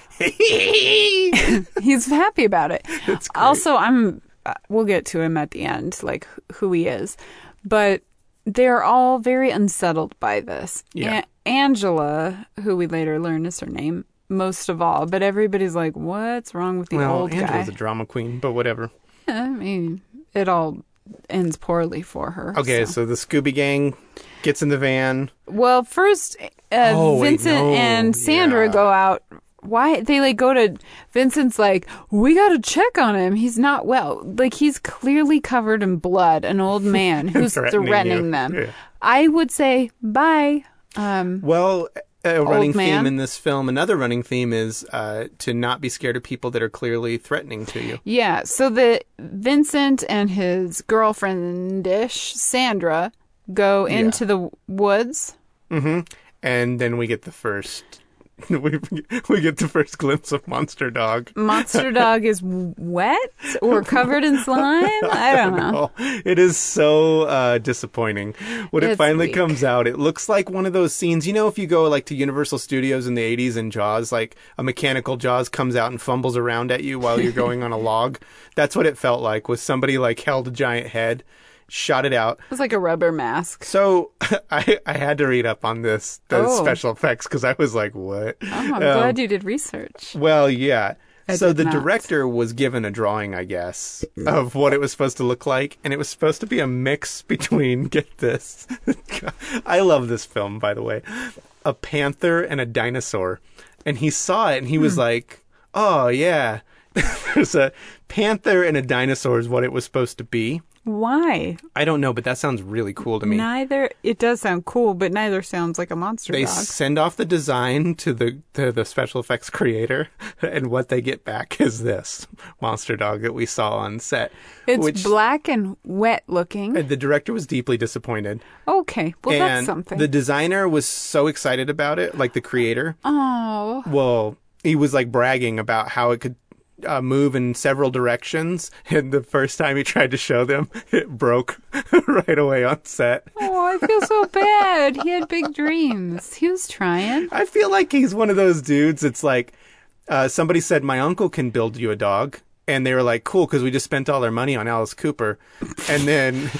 Speaker 2: He's happy about it.
Speaker 1: That's great.
Speaker 2: Also, I'm. Uh, we'll get to him at the end, like wh- who he is, but they're all very unsettled by this.
Speaker 1: Yeah.
Speaker 2: A- Angela, who we later learn is her name, most of all, but everybody's like, "What's wrong with the
Speaker 1: well,
Speaker 2: old
Speaker 1: Angela's
Speaker 2: guy?"
Speaker 1: a drama queen, but whatever.
Speaker 2: I mean, it all ends poorly for her.
Speaker 1: Okay,
Speaker 2: so.
Speaker 1: so the Scooby Gang gets in the van.
Speaker 2: Well, first, uh,
Speaker 1: Oh, wait,
Speaker 2: Vincent
Speaker 1: no.
Speaker 2: and Sandra
Speaker 1: Yeah.
Speaker 2: go out. Why they like go to Vincent's like, we got to check on him. He's not well. Like he's clearly covered in blood. An old man who's
Speaker 1: Threatening
Speaker 2: threatening,
Speaker 1: you.
Speaker 2: them.
Speaker 1: Yeah.
Speaker 2: I would say bye. Um,
Speaker 1: Well, a running
Speaker 2: man.
Speaker 1: theme in this film, another running theme is uh, to not be scared of people that are clearly threatening to you.
Speaker 2: yeah. So the Vincent and his girlfriendish Sandra go
Speaker 1: Yeah.
Speaker 2: into the woods.
Speaker 1: hmm And then we get the first, we we get the first glimpse of Monster Dog.
Speaker 2: Monster Dog is wet or covered in slime. I don't know.
Speaker 1: Oh, it is so uh, disappointing when it
Speaker 2: It's
Speaker 1: finally
Speaker 2: weak.
Speaker 1: comes out. It looks like one of those scenes. You know, if you go like to Universal Studios in the eighties and Jaws, like a mechanical Jaws comes out and fumbles around at you while you're going on a log. That's what it felt like. Was somebody like held a giant head, shot it out.
Speaker 2: It was like a rubber mask.
Speaker 1: So I I had to read up on this the
Speaker 2: Oh.
Speaker 1: special effects because I was like, what?
Speaker 2: Oh, I'm
Speaker 1: Um,
Speaker 2: glad you did research.
Speaker 1: Well, yeah.
Speaker 2: I
Speaker 1: So
Speaker 2: did
Speaker 1: the
Speaker 2: not.
Speaker 1: director was given a drawing, I guess, of what it was supposed to look like, and it was supposed to be a mix between, get this, I love this film, by the way, a panther and a dinosaur. And he saw it, and he was like, oh, yeah, there's a panther and a dinosaur is what it was supposed to be.
Speaker 2: Why?
Speaker 1: I don't know, but that sounds really cool to me.
Speaker 2: Neither. It does sound cool, but neither sounds like a monster
Speaker 1: They
Speaker 2: dog.
Speaker 1: send off the design to the to the special effects creator, and what they get back is this monster dog that we saw on set.
Speaker 2: It's
Speaker 1: which,
Speaker 2: black and wet looking.
Speaker 1: The director was deeply disappointed.
Speaker 2: Okay, well
Speaker 1: and
Speaker 2: that's something.
Speaker 1: The designer was so excited about it, like the creator.
Speaker 2: Oh.
Speaker 1: Well, he was like bragging about how it could uh, move in several directions, and the first time he tried to show them, it broke right away on set.
Speaker 2: Oh, I feel so bad. He had big dreams. He was trying.
Speaker 1: I feel like he's one of those dudes. It's like uh, somebody said, "My uncle can build you a dog." And they were like, cool, because we just spent all our money on Alice Cooper. And then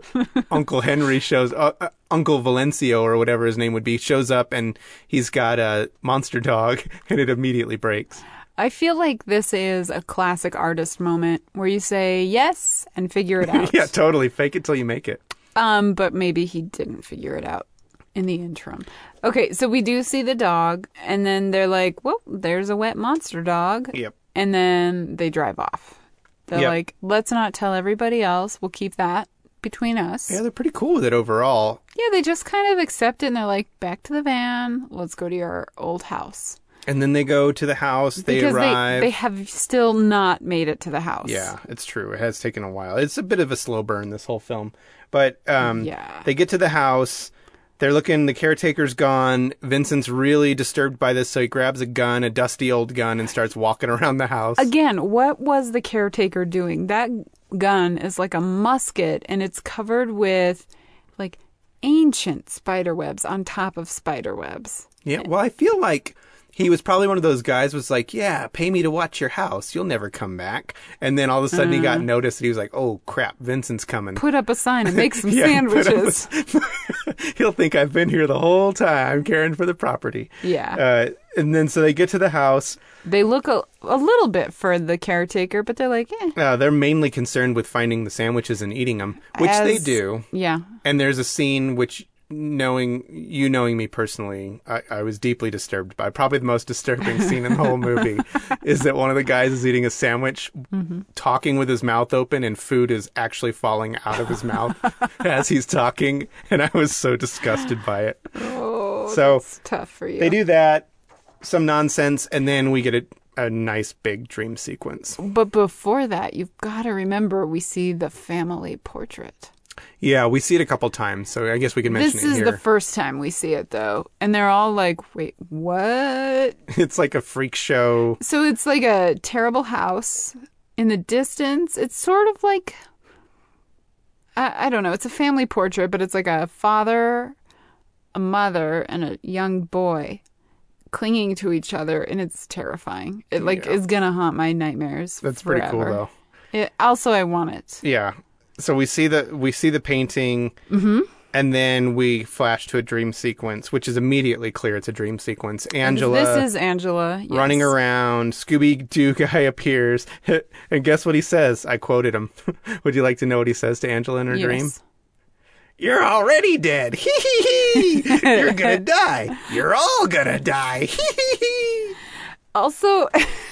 Speaker 1: Uncle Henry shows, uh, uh, Uncle Valencio, or whatever his name would be, shows up, and he's got a monster dog, and it immediately breaks.
Speaker 2: I feel like this is a classic artist moment where you say yes and figure it out.
Speaker 1: Yeah, totally. Fake it till you make it.
Speaker 2: Um, but maybe he didn't figure it out in the interim. Okay, so we do see the dog, and then they're like, well, there's a wet monster dog.
Speaker 1: Yep.
Speaker 2: And then they drive off. They're
Speaker 1: Yep.
Speaker 2: like, let's not tell everybody else. We'll keep that between us.
Speaker 1: Yeah, they're pretty cool with it overall.
Speaker 2: Yeah, they just kind of accept it, and they're like, back to the van. Let's go to your old house.
Speaker 1: And then they go to the house. They
Speaker 2: because
Speaker 1: arrive.
Speaker 2: They, they have still not made it to the house.
Speaker 1: Yeah, it's true. It has taken a while. It's a bit of a slow burn, this whole film. But um,
Speaker 2: Yeah.
Speaker 1: they get to the house. They're looking, the caretaker's gone. Vincent's really disturbed by this, so he grabs a gun, a dusty old gun, and starts walking around the house.
Speaker 2: Again, what was the caretaker doing? That gun is like a musket, and it's covered with, like, ancient spider webs on top of spider webs.
Speaker 1: Yeah, well, I feel like he was probably one of those guys was like, yeah, pay me to watch your house. You'll never come back. And then all of a sudden he got noticed, and he was like, oh, crap, Vincent's coming.
Speaker 2: Put up a sign and make some
Speaker 1: Yeah, put up a-
Speaker 2: sandwiches.
Speaker 1: He'll think I've been here the whole time caring for the property.
Speaker 2: Yeah.
Speaker 1: Uh, and then so they get to the house.
Speaker 2: They look a, a little bit for the caretaker, but they're like, eh.
Speaker 1: Uh, they're mainly concerned with finding the sandwiches and eating them, which
Speaker 2: As-
Speaker 1: they do.
Speaker 2: Yeah.
Speaker 1: And there's a scene which, knowing you knowing me personally, I, I was deeply disturbed by. Probably the most disturbing scene in the whole movie is that one of the guys is eating a sandwich,
Speaker 2: Mm-hmm.
Speaker 1: talking with his mouth open, and food is actually falling out of his mouth as he's talking. And I was so disgusted by it.
Speaker 2: Oh,
Speaker 1: So,
Speaker 2: that's tough for you.
Speaker 1: They do that, some nonsense, and then we get a, a nice big dream sequence.
Speaker 2: But before that, you've got to remember we see the family portrait.
Speaker 1: Yeah, we see it a couple times, so I guess we can mention
Speaker 2: This
Speaker 1: it
Speaker 2: is
Speaker 1: here.
Speaker 2: the first time we see it, though. And they're all like, wait, what?
Speaker 1: It's like a freak show.
Speaker 2: So it's like a terrible house. In the distance, it's sort of like, I, I don't know, it's a family portrait, but it's like a father, a mother, and a young boy clinging to each other, and it's terrifying. It like
Speaker 1: Yeah.
Speaker 2: is gonna haunt my nightmares.
Speaker 1: That's pretty cool,
Speaker 2: forever.
Speaker 1: though.
Speaker 2: It, also, I want it.
Speaker 1: Yeah. So we see the we see the painting,
Speaker 2: Mm-hmm.
Speaker 1: and then we flash to a dream sequence, which is immediately clear it's a dream sequence. Angela
Speaker 2: This is Angela yes.
Speaker 1: running around. Scooby-Doo guy appears, and guess what he says? I quoted him. Would you like to know what he says to Angela in her
Speaker 2: Yes.
Speaker 1: dream? You're already dead. Hee hee hee. You're gonna die. You're all gonna die. Hee hee hee.
Speaker 2: Also,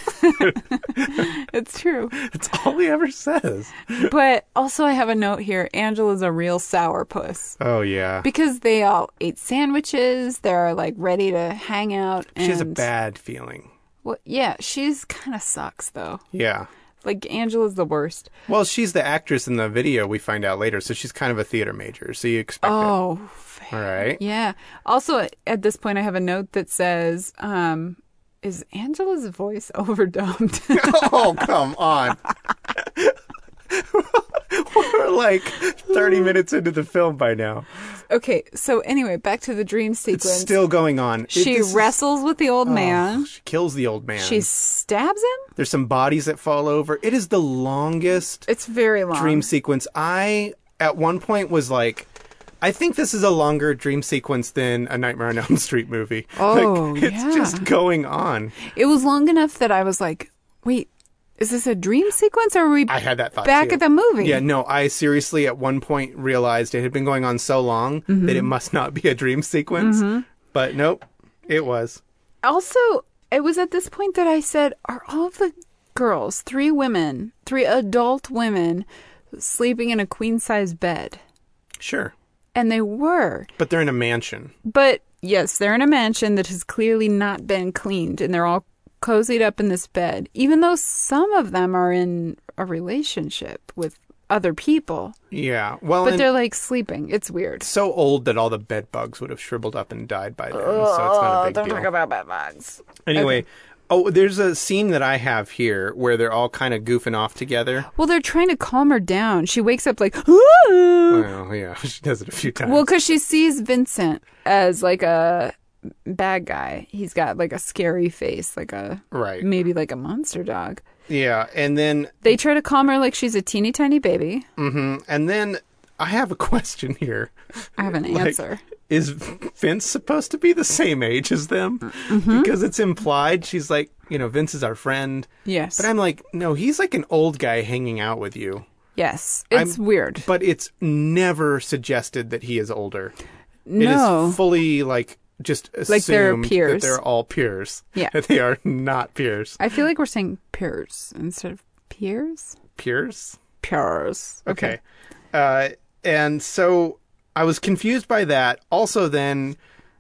Speaker 2: it's true.
Speaker 1: That's all he ever says.
Speaker 2: But also, I have a note here. Angela's a real sourpuss.
Speaker 1: Oh yeah.
Speaker 2: Because they all ate sandwiches. They're like ready to hang out. And,
Speaker 1: She has a bad feeling.
Speaker 2: Well, yeah, she's kind of sucks though.
Speaker 1: Yeah.
Speaker 2: Like Angela's the worst.
Speaker 1: Well, she's the actress in the video we find out later, so she's kind of a theater major, so you expect
Speaker 2: Oh,
Speaker 1: it. All right.
Speaker 2: yeah. Also, at this point, I have a note that says, um, "Is Angela's voice overdubbed?"
Speaker 1: Oh, come on. We're like thirty minutes into the film by now.
Speaker 2: Okay, so anyway, back to the dream sequence.
Speaker 1: It's still going on. It-
Speaker 2: she
Speaker 1: this is-
Speaker 2: wrestles with the old
Speaker 1: Oh,
Speaker 2: man.
Speaker 1: she kills the old man.
Speaker 2: She stabs him.
Speaker 1: There's some bodies that fall over. It is the longest
Speaker 2: It's very long.
Speaker 1: dream sequence. I, at one point, was like, I think this is a longer dream sequence than a Nightmare on Elm Street movie.
Speaker 2: Oh,
Speaker 1: like, it's
Speaker 2: yeah.
Speaker 1: just going on.
Speaker 2: It was long enough that I was like, wait, is this a dream sequence or are we
Speaker 1: I had that thought
Speaker 2: back
Speaker 1: too.
Speaker 2: at the movie?
Speaker 1: Yeah, no, I seriously at one point realized it had been going on so long
Speaker 2: Mm-hmm.
Speaker 1: that it must not be a dream sequence. But nope, it was.
Speaker 2: Also, it was at this point that I said, are all of the girls, three women, three adult women, sleeping in a queen-size bed.
Speaker 1: Sure.
Speaker 2: And they were.
Speaker 1: But they're in a mansion.
Speaker 2: But, yes, they're in a mansion that has clearly not been cleaned, and they're all cozied up in this bed, even though some of them are in a relationship with other people.
Speaker 1: Yeah. Well,
Speaker 2: But
Speaker 1: and
Speaker 2: they're, like, sleeping. It's weird.
Speaker 1: so old that all the bed bugs would have shriveled up and died by then, so it's not a big
Speaker 2: don't
Speaker 1: deal.
Speaker 2: talk about bed bugs.
Speaker 1: Anyway,
Speaker 2: Okay.
Speaker 1: oh, there's a scene that I have here where they're all kind of goofing off together.
Speaker 2: Well, they're trying to calm her down. She wakes up like, ooh!
Speaker 1: Well, yeah, she does it a few times.
Speaker 2: Well, because she sees Vincent as, like, a bad guy. He's got, like, a scary face, like a,
Speaker 1: right.
Speaker 2: maybe like a monster dog.
Speaker 1: Yeah, and then...
Speaker 2: They try to calm her like she's a teeny tiny baby.
Speaker 1: Mm-hmm. And then I have a question here.
Speaker 2: I have an
Speaker 1: Like,
Speaker 2: answer.
Speaker 1: Is Vince supposed to be the same age as them?
Speaker 2: Mm-hmm.
Speaker 1: Because it's implied she's like, you know, Vince is our friend.
Speaker 2: Yes.
Speaker 1: But I'm like, no, he's like an old guy hanging out with you.
Speaker 2: Yes. It's
Speaker 1: I'm-
Speaker 2: weird.
Speaker 1: But it's never suggested that he is older.
Speaker 2: No.
Speaker 1: It is fully like just assumed
Speaker 2: Like they're peers.
Speaker 1: that they're all peers.
Speaker 2: Yeah.
Speaker 1: That they are not peers.
Speaker 2: I feel like we're saying peers instead of peers.
Speaker 1: Peers?
Speaker 2: Peers.
Speaker 1: Okay. Uh, and so I was confused by that. Also, then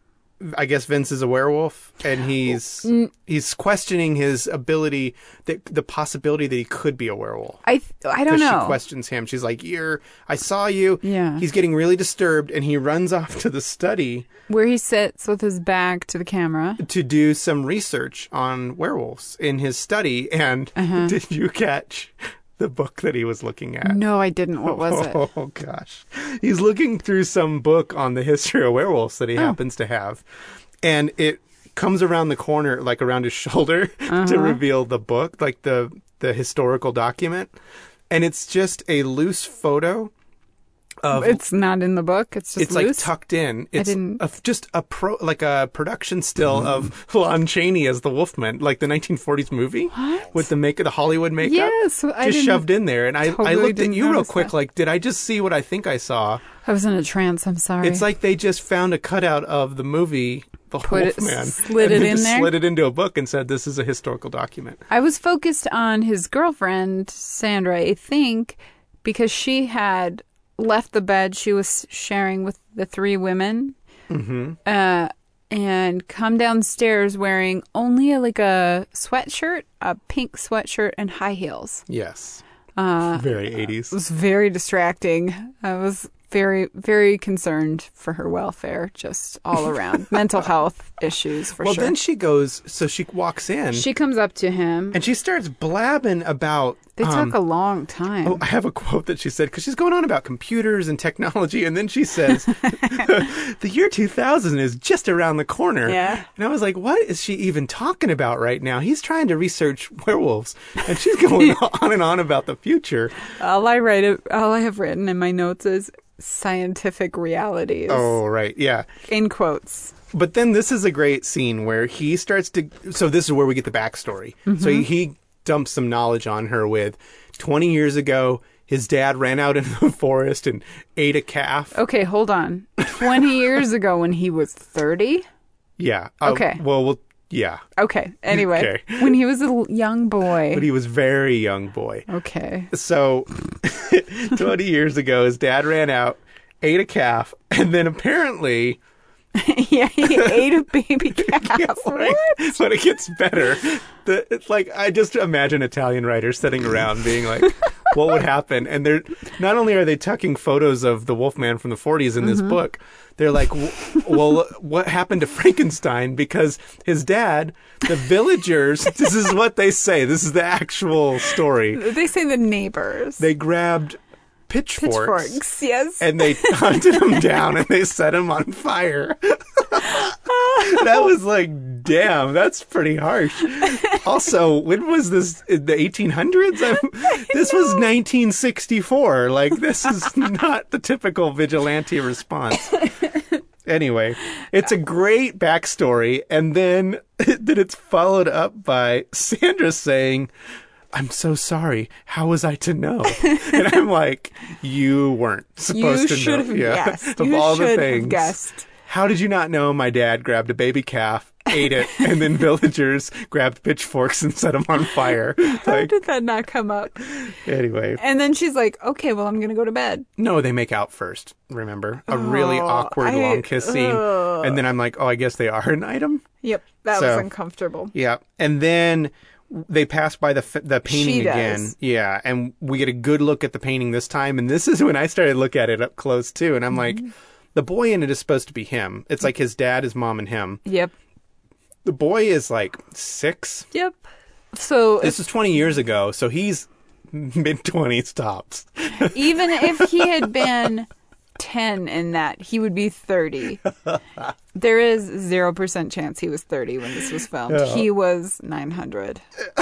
Speaker 1: I guess Vince is a werewolf, and he's
Speaker 2: Mm.
Speaker 1: he's questioning his ability, the the possibility that he could be a werewolf.
Speaker 2: I th- I don't
Speaker 1: Because
Speaker 2: know.
Speaker 1: she questions him. She's like, "You're, I saw you."
Speaker 2: Yeah.
Speaker 1: He's getting really disturbed, and he runs off to the study
Speaker 2: Where he sits with his back to the camera.
Speaker 1: to do some research on werewolves in his study. And
Speaker 2: Uh-huh.
Speaker 1: did you catch the book that he was looking at?
Speaker 2: No, I didn't. What was it?
Speaker 1: Oh, gosh. He's looking through some book on the history of werewolves that he
Speaker 2: Oh.
Speaker 1: happens to have. And it comes around the corner, like around his shoulder,
Speaker 2: Uh-huh.
Speaker 1: to reveal the book, like the, the historical document. And it's just a loose photo of...
Speaker 2: It's not in the book. It's just
Speaker 1: It's like
Speaker 2: loose.
Speaker 1: tucked in. It's
Speaker 2: didn't-
Speaker 1: a, just a pro, like a production still of Lon Chaney as the Wolfman, like the nineteen forties movie
Speaker 2: What?
Speaker 1: with the make the Hollywood makeup.
Speaker 2: Yes, I
Speaker 1: just
Speaker 2: didn't-
Speaker 1: shoved in there. And I, I
Speaker 2: totally
Speaker 1: looked at
Speaker 2: didn't
Speaker 1: you real
Speaker 2: notice
Speaker 1: quick,
Speaker 2: that.
Speaker 1: like, did I just see what I think I saw?
Speaker 2: I was in a trance. I'm sorry.
Speaker 1: It's like they just found a cutout of the movie, The
Speaker 2: Put it-
Speaker 1: Wolfman,
Speaker 2: slid
Speaker 1: and
Speaker 2: it
Speaker 1: then
Speaker 2: in
Speaker 1: just
Speaker 2: there?
Speaker 1: slid it into a book and said, "This is a historical document."
Speaker 2: I was focused on his girlfriend, Sandra, I think, because she had left the bed she was sharing with the three women
Speaker 1: Mm-hmm.
Speaker 2: uh, and come downstairs wearing only a, like a sweatshirt, a pink sweatshirt, and high heels.
Speaker 1: Yes,
Speaker 2: Uh,
Speaker 1: very
Speaker 2: It
Speaker 1: eighties.
Speaker 2: was very distracting. I was very, very concerned for her welfare, just all around. Mental health issues, for
Speaker 1: Well,
Speaker 2: sure.
Speaker 1: then she goes. So she walks in,
Speaker 2: She comes up to him.
Speaker 1: and she starts blabbing about.
Speaker 2: They
Speaker 1: um,
Speaker 2: took a long time.
Speaker 1: Oh, I have a quote that she said because she's going on about computers and technology, and then she says, "The year two thousand is just around the corner."
Speaker 2: Yeah.
Speaker 1: And I was like, "What is she even talking about right now?" He's trying to research werewolves, and she's going on and on about the future.
Speaker 2: All I write, all I have written in my notes is scientific realities.
Speaker 1: Oh, right, yeah.
Speaker 2: In quotes.
Speaker 1: But then this is a great scene where he starts to. So this is where we get the backstory. So he, he dumps some knowledge on her with twenty years ago. His dad ran out into the forest and ate a calf.
Speaker 2: Okay, hold on. twenty years ago when he was thirty?
Speaker 1: Yeah. Uh,
Speaker 2: Okay.
Speaker 1: Well, well, yeah.
Speaker 2: Okay, anyway.
Speaker 1: Okay.
Speaker 2: When he was a l- young boy.
Speaker 1: But he was very young boy.
Speaker 2: Okay.
Speaker 1: So twenty years ago, his dad ran out, ate a calf, and then apparently.
Speaker 2: Yeah, he ate a baby calf.
Speaker 1: Yeah,
Speaker 2: What?
Speaker 1: But it gets better. The, it's like I just imagine Italian writers sitting around being like, "What would happen?" And they're not only are they tucking photos of the Wolfman from the forties in this
Speaker 2: Mm-hmm.
Speaker 1: book, they're like, "Well, what happened to Frankenstein?" Because his dad, the villagers, this is what they say. This is the actual story.
Speaker 2: They say the neighbors.
Speaker 1: They grabbed pitchforks.
Speaker 2: Pitchforks, yes.
Speaker 1: And they hunted him down and they set him on fire. That was like, damn, that's pretty harsh. Also, when was this? In the eighteen hundreds? I'm, this was nineteen sixty-four. Like, this is not the typical vigilante response. Anyway, it's a great backstory. And then, then it's followed up by Sandra saying, "I'm so sorry. How was I to know?" And I'm like, you weren't supposed
Speaker 2: You
Speaker 1: to
Speaker 2: should
Speaker 1: know.
Speaker 2: have
Speaker 1: Yeah.
Speaker 2: guessed.
Speaker 1: Of
Speaker 2: You
Speaker 1: all
Speaker 2: should
Speaker 1: the
Speaker 2: have
Speaker 1: things.
Speaker 2: guessed.
Speaker 1: How did you not know my dad grabbed a baby calf ate it, and then villagers grabbed pitchforks and set them on fire.
Speaker 2: How
Speaker 1: Like,
Speaker 2: did that not come up?
Speaker 1: anyway.
Speaker 2: And then she's like, okay, well, I'm going to go to bed.
Speaker 1: No, they make out first, remember? A really
Speaker 2: Oh,
Speaker 1: awkward
Speaker 2: I-
Speaker 1: long kiss scene.
Speaker 2: ugh.
Speaker 1: And then I'm like, oh, I guess they are an item?
Speaker 2: Yep, that
Speaker 1: So-
Speaker 2: was uncomfortable.
Speaker 1: Yeah. And then they pass by the f- the painting
Speaker 2: She
Speaker 1: again.
Speaker 2: does.
Speaker 1: Yeah. And we get a good look at the painting this time. And this is when I started to look at it up close, too. And I'm like,
Speaker 2: Mm-hmm.
Speaker 1: the boy in it is supposed to be him. It's like his dad, his mom, and him.
Speaker 2: Yep,
Speaker 1: The boy is like six.
Speaker 2: yep. So
Speaker 1: This is twenty years ago. So he's mid twenties tops.
Speaker 2: even if he had been ten in that, he would be thirty. There is zero percent chance he was thirty when this was filmed.
Speaker 1: Yeah.
Speaker 2: He was nine hundred.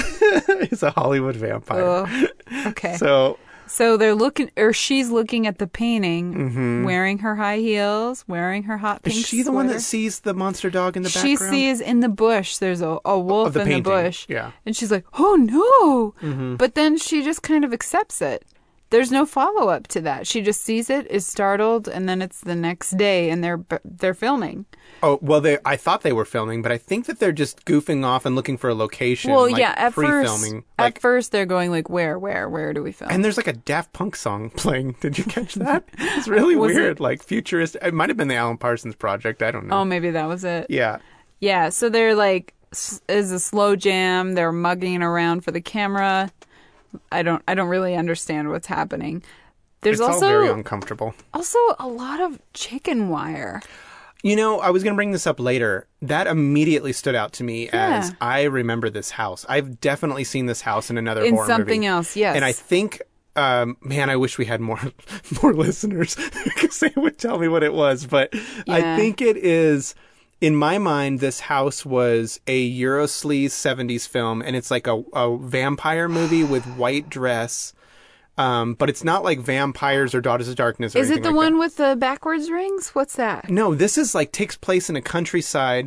Speaker 1: He's a Hollywood vampire.
Speaker 2: Oh, okay. So,
Speaker 1: So
Speaker 2: they're looking, or she's looking at the painting, wearing her high heels, wearing her hot
Speaker 1: is
Speaker 2: pink
Speaker 1: she the one
Speaker 2: sweater.
Speaker 1: that sees the monster dog in the
Speaker 2: She
Speaker 1: background?
Speaker 2: sees in the bush there's a, a wolf
Speaker 1: Of the
Speaker 2: in the
Speaker 1: painting,
Speaker 2: bush.
Speaker 1: yeah.
Speaker 2: And she's like, oh no.
Speaker 1: Mm-hmm.
Speaker 2: But then she just kind of accepts it. There's no follow up to that. She just sees it, is startled, and then it's the next day and they're they're filming.
Speaker 1: Oh, well, they. I thought they were filming, but I think that they're just goofing off and looking for a location.
Speaker 2: Well,
Speaker 1: like
Speaker 2: yeah, at first
Speaker 1: pre-filming. Like,
Speaker 2: at first they're going like, where, where, where do we film?
Speaker 1: and there's like a Daft Punk song playing. Did you catch that? It's really
Speaker 2: Was
Speaker 1: weird.
Speaker 2: it?
Speaker 1: Like futuristic. It might have been the Alan Parsons Project. I don't know.
Speaker 2: Oh, maybe that was it.
Speaker 1: yeah.
Speaker 2: Yeah, so they're like, s- is a slow jam. They're mugging around for the camera. I don't, I don't really understand what's happening. There's
Speaker 1: It's
Speaker 2: also
Speaker 1: all very uncomfortable.
Speaker 2: also a lot of chicken wire.
Speaker 1: You know, I was going to bring this up later. That immediately stood out to me
Speaker 2: Yeah.
Speaker 1: as I remember this house. I've definitely seen this house in another
Speaker 2: In
Speaker 1: horror
Speaker 2: something
Speaker 1: movie.
Speaker 2: else, yes.
Speaker 1: And I think, um, man, I wish we had more more listeners because they would tell me what it was. But I
Speaker 2: Yeah.
Speaker 1: think it is, in my mind, this house was a Eurosleaze seventies film, and it's like a, a vampire movie with white dress. Um, but it's not like Vampires or Daughters of Darkness or
Speaker 2: Is it
Speaker 1: anything
Speaker 2: the
Speaker 1: like
Speaker 2: one
Speaker 1: that.
Speaker 2: with the backwards rings? What's that?
Speaker 1: No, this is like takes place in a countryside,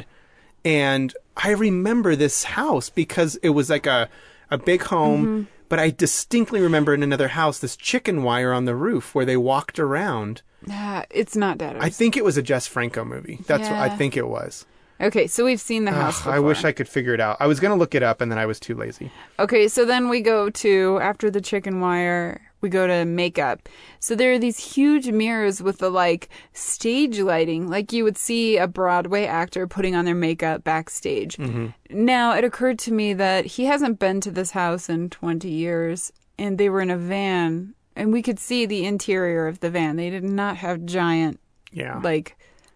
Speaker 1: and I remember this house because it was like a a big home,
Speaker 2: Mm-hmm.
Speaker 1: but I distinctly remember in another house this chicken wire on the roof where they walked around.
Speaker 2: Ah, it's not Deaders.
Speaker 1: I think it was a Jess Franco movie. That's what I
Speaker 2: Yeah.
Speaker 1: think it was.
Speaker 2: Okay, so we've seen the house
Speaker 1: Ugh,
Speaker 2: before.
Speaker 1: I wish I could figure it out. I was going to look it up and then I was too lazy.
Speaker 2: Okay, so then we go to, after the chicken wire, we go to makeup. So there are these huge mirrors with the, like, stage lighting, like you would see a Broadway actor putting on their makeup backstage.
Speaker 1: Mm-hmm.
Speaker 2: Now, it occurred to me that he hasn't been to this house in twenty years, and they were in a van, and we could see the interior of the van. They did not have giant,
Speaker 1: Yeah.
Speaker 2: like,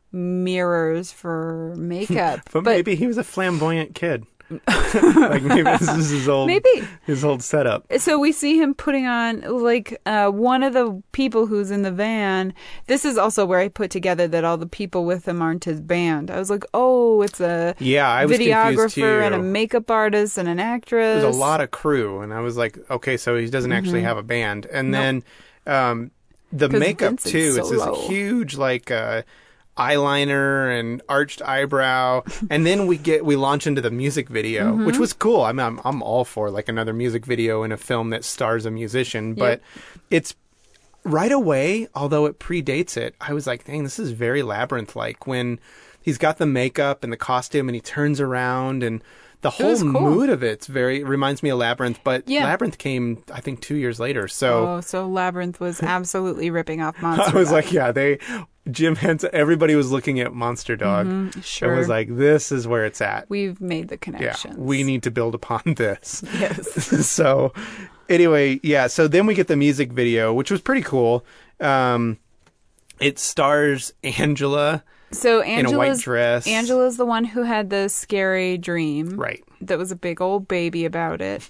Speaker 2: mirrors for makeup.
Speaker 1: but, maybe he was a flamboyant kid. Like maybe this is his old
Speaker 2: Maybe.
Speaker 1: his old setup.
Speaker 2: So we see him putting on, like, uh, one of the people who's in the van. This is also where I put together that all the people with him aren't his band. I was like, oh, it's a
Speaker 1: Yeah, I was confused too.
Speaker 2: videographer and a makeup artist and an actress.
Speaker 1: There's a lot of crew, and I was like, okay, so he doesn't actually have a band. And then um, the
Speaker 2: 'Cause
Speaker 1: makeup
Speaker 2: Vincent's
Speaker 1: too.
Speaker 2: so
Speaker 1: It's this
Speaker 2: low.
Speaker 1: huge like uh, eyeliner and arched eyebrow, and then we get we launch into the music video,
Speaker 2: Mm-hmm.
Speaker 1: which was cool. I mean, I'm I'm all for like another music video in a film that stars a musician, but it's right away. Although it predates it, I was like, dang, this is very Labyrinth-like when he's got the makeup and the costume, and he turns around and. The whole
Speaker 2: was cool.
Speaker 1: mood of it's very reminds me of Labyrinth, but
Speaker 2: Yeah.
Speaker 1: Labyrinth came I think two years later. So
Speaker 2: Oh, so Labyrinth was absolutely ripping off Monster
Speaker 1: I was
Speaker 2: Dog.
Speaker 1: like, yeah, they Jim Henson. Everybody was looking at Monster Dog.
Speaker 2: sure.
Speaker 1: It was like, this is where it's at.
Speaker 2: We've made the
Speaker 1: Yeah,
Speaker 2: connections.
Speaker 1: we need to build upon this.
Speaker 2: Yes.
Speaker 1: So, anyway, yeah. So then we get the music video, which was pretty cool. Um, it stars Angela.
Speaker 2: So
Speaker 1: In a white
Speaker 2: Angela's,
Speaker 1: dress.
Speaker 2: Angela's the one who had the scary dream.
Speaker 1: Right.
Speaker 2: That was a big old baby about it.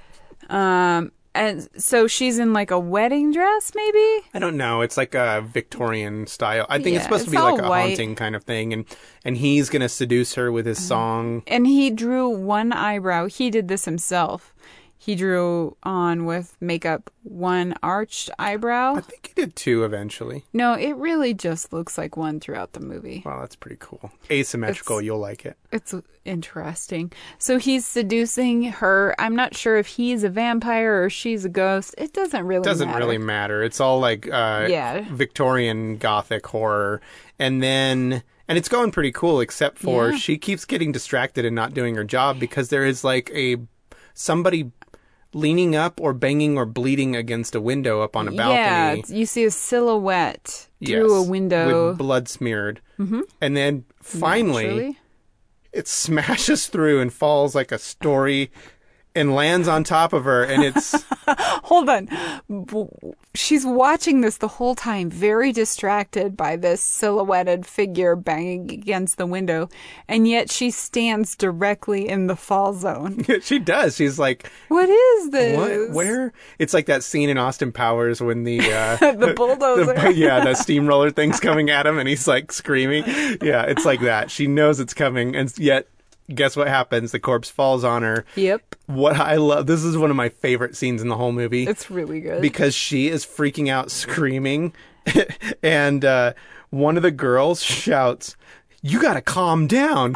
Speaker 2: Um, and so she's in like a wedding dress, maybe?
Speaker 1: I don't know. It's like a Victorian style. I think it's
Speaker 2: Yeah,
Speaker 1: supposed to
Speaker 2: it's
Speaker 1: be like
Speaker 2: all
Speaker 1: a
Speaker 2: white.
Speaker 1: haunting kind of thing, and and he's gonna seduce her with his song.
Speaker 2: And he drew one eyebrow. He did this himself. He drew on with makeup one arched eyebrow.
Speaker 1: I think he did two eventually.
Speaker 2: No, it really just looks like one throughout the movie.
Speaker 1: Wow, that's pretty cool. Asymmetrical,
Speaker 2: It's-
Speaker 1: you'll like it.
Speaker 2: It's interesting. So he's seducing her. I'm not sure if he's a vampire or she's a ghost. It doesn't really
Speaker 1: Doesn't
Speaker 2: matter.
Speaker 1: really matter. It's all like uh,
Speaker 2: Yeah.
Speaker 1: Victorian Gothic horror. And then And it's going pretty cool, except for
Speaker 2: Yeah.
Speaker 1: she keeps getting distracted and not doing her job because there is like a somebody leaning up or banging or bleeding against a window up on a balcony.
Speaker 2: Yeah, it's- you see a silhouette through
Speaker 1: Yes,
Speaker 2: a window.
Speaker 1: with blood smeared. Mm-hmm. And then finally,
Speaker 2: Naturally.
Speaker 1: it smashes through and falls like a story and lands on top of her. And it's
Speaker 2: Hold on. W- She's watching this the whole time, very distracted by this silhouetted figure banging against the window, and yet she stands directly in the fall zone.
Speaker 1: she does. She's like,
Speaker 2: What is this?
Speaker 1: what? Where? It's like that scene in Austin Powers when the uh,
Speaker 2: The bulldozer.
Speaker 1: the- yeah, the steamroller thing's coming at him and he's like screaming. Yeah, it's like that. She knows it's coming, and yet, guess what happens? The corpse falls on her.
Speaker 2: Yep.
Speaker 1: What I love, this is one of my favorite scenes in the whole movie.
Speaker 2: It's really good.
Speaker 1: Because she is freaking out, screaming, and uh, one of the girls shouts, "You gotta calm down."